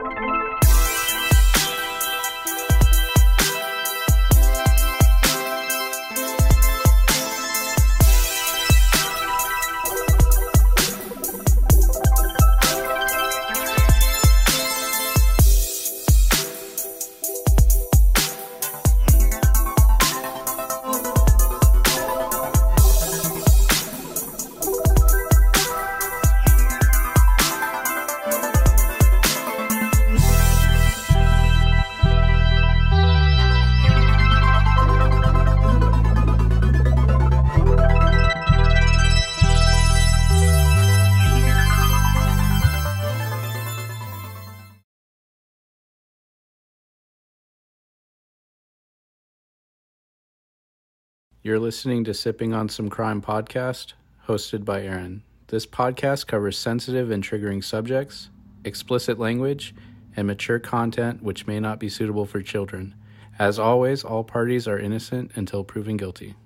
You're listening to Sipping on Some Crime podcast, hosted by Aaron. This podcast covers sensitive and triggering subjects, explicit language, and mature content which may not be suitable for children. As always, all parties are innocent until proven guilty.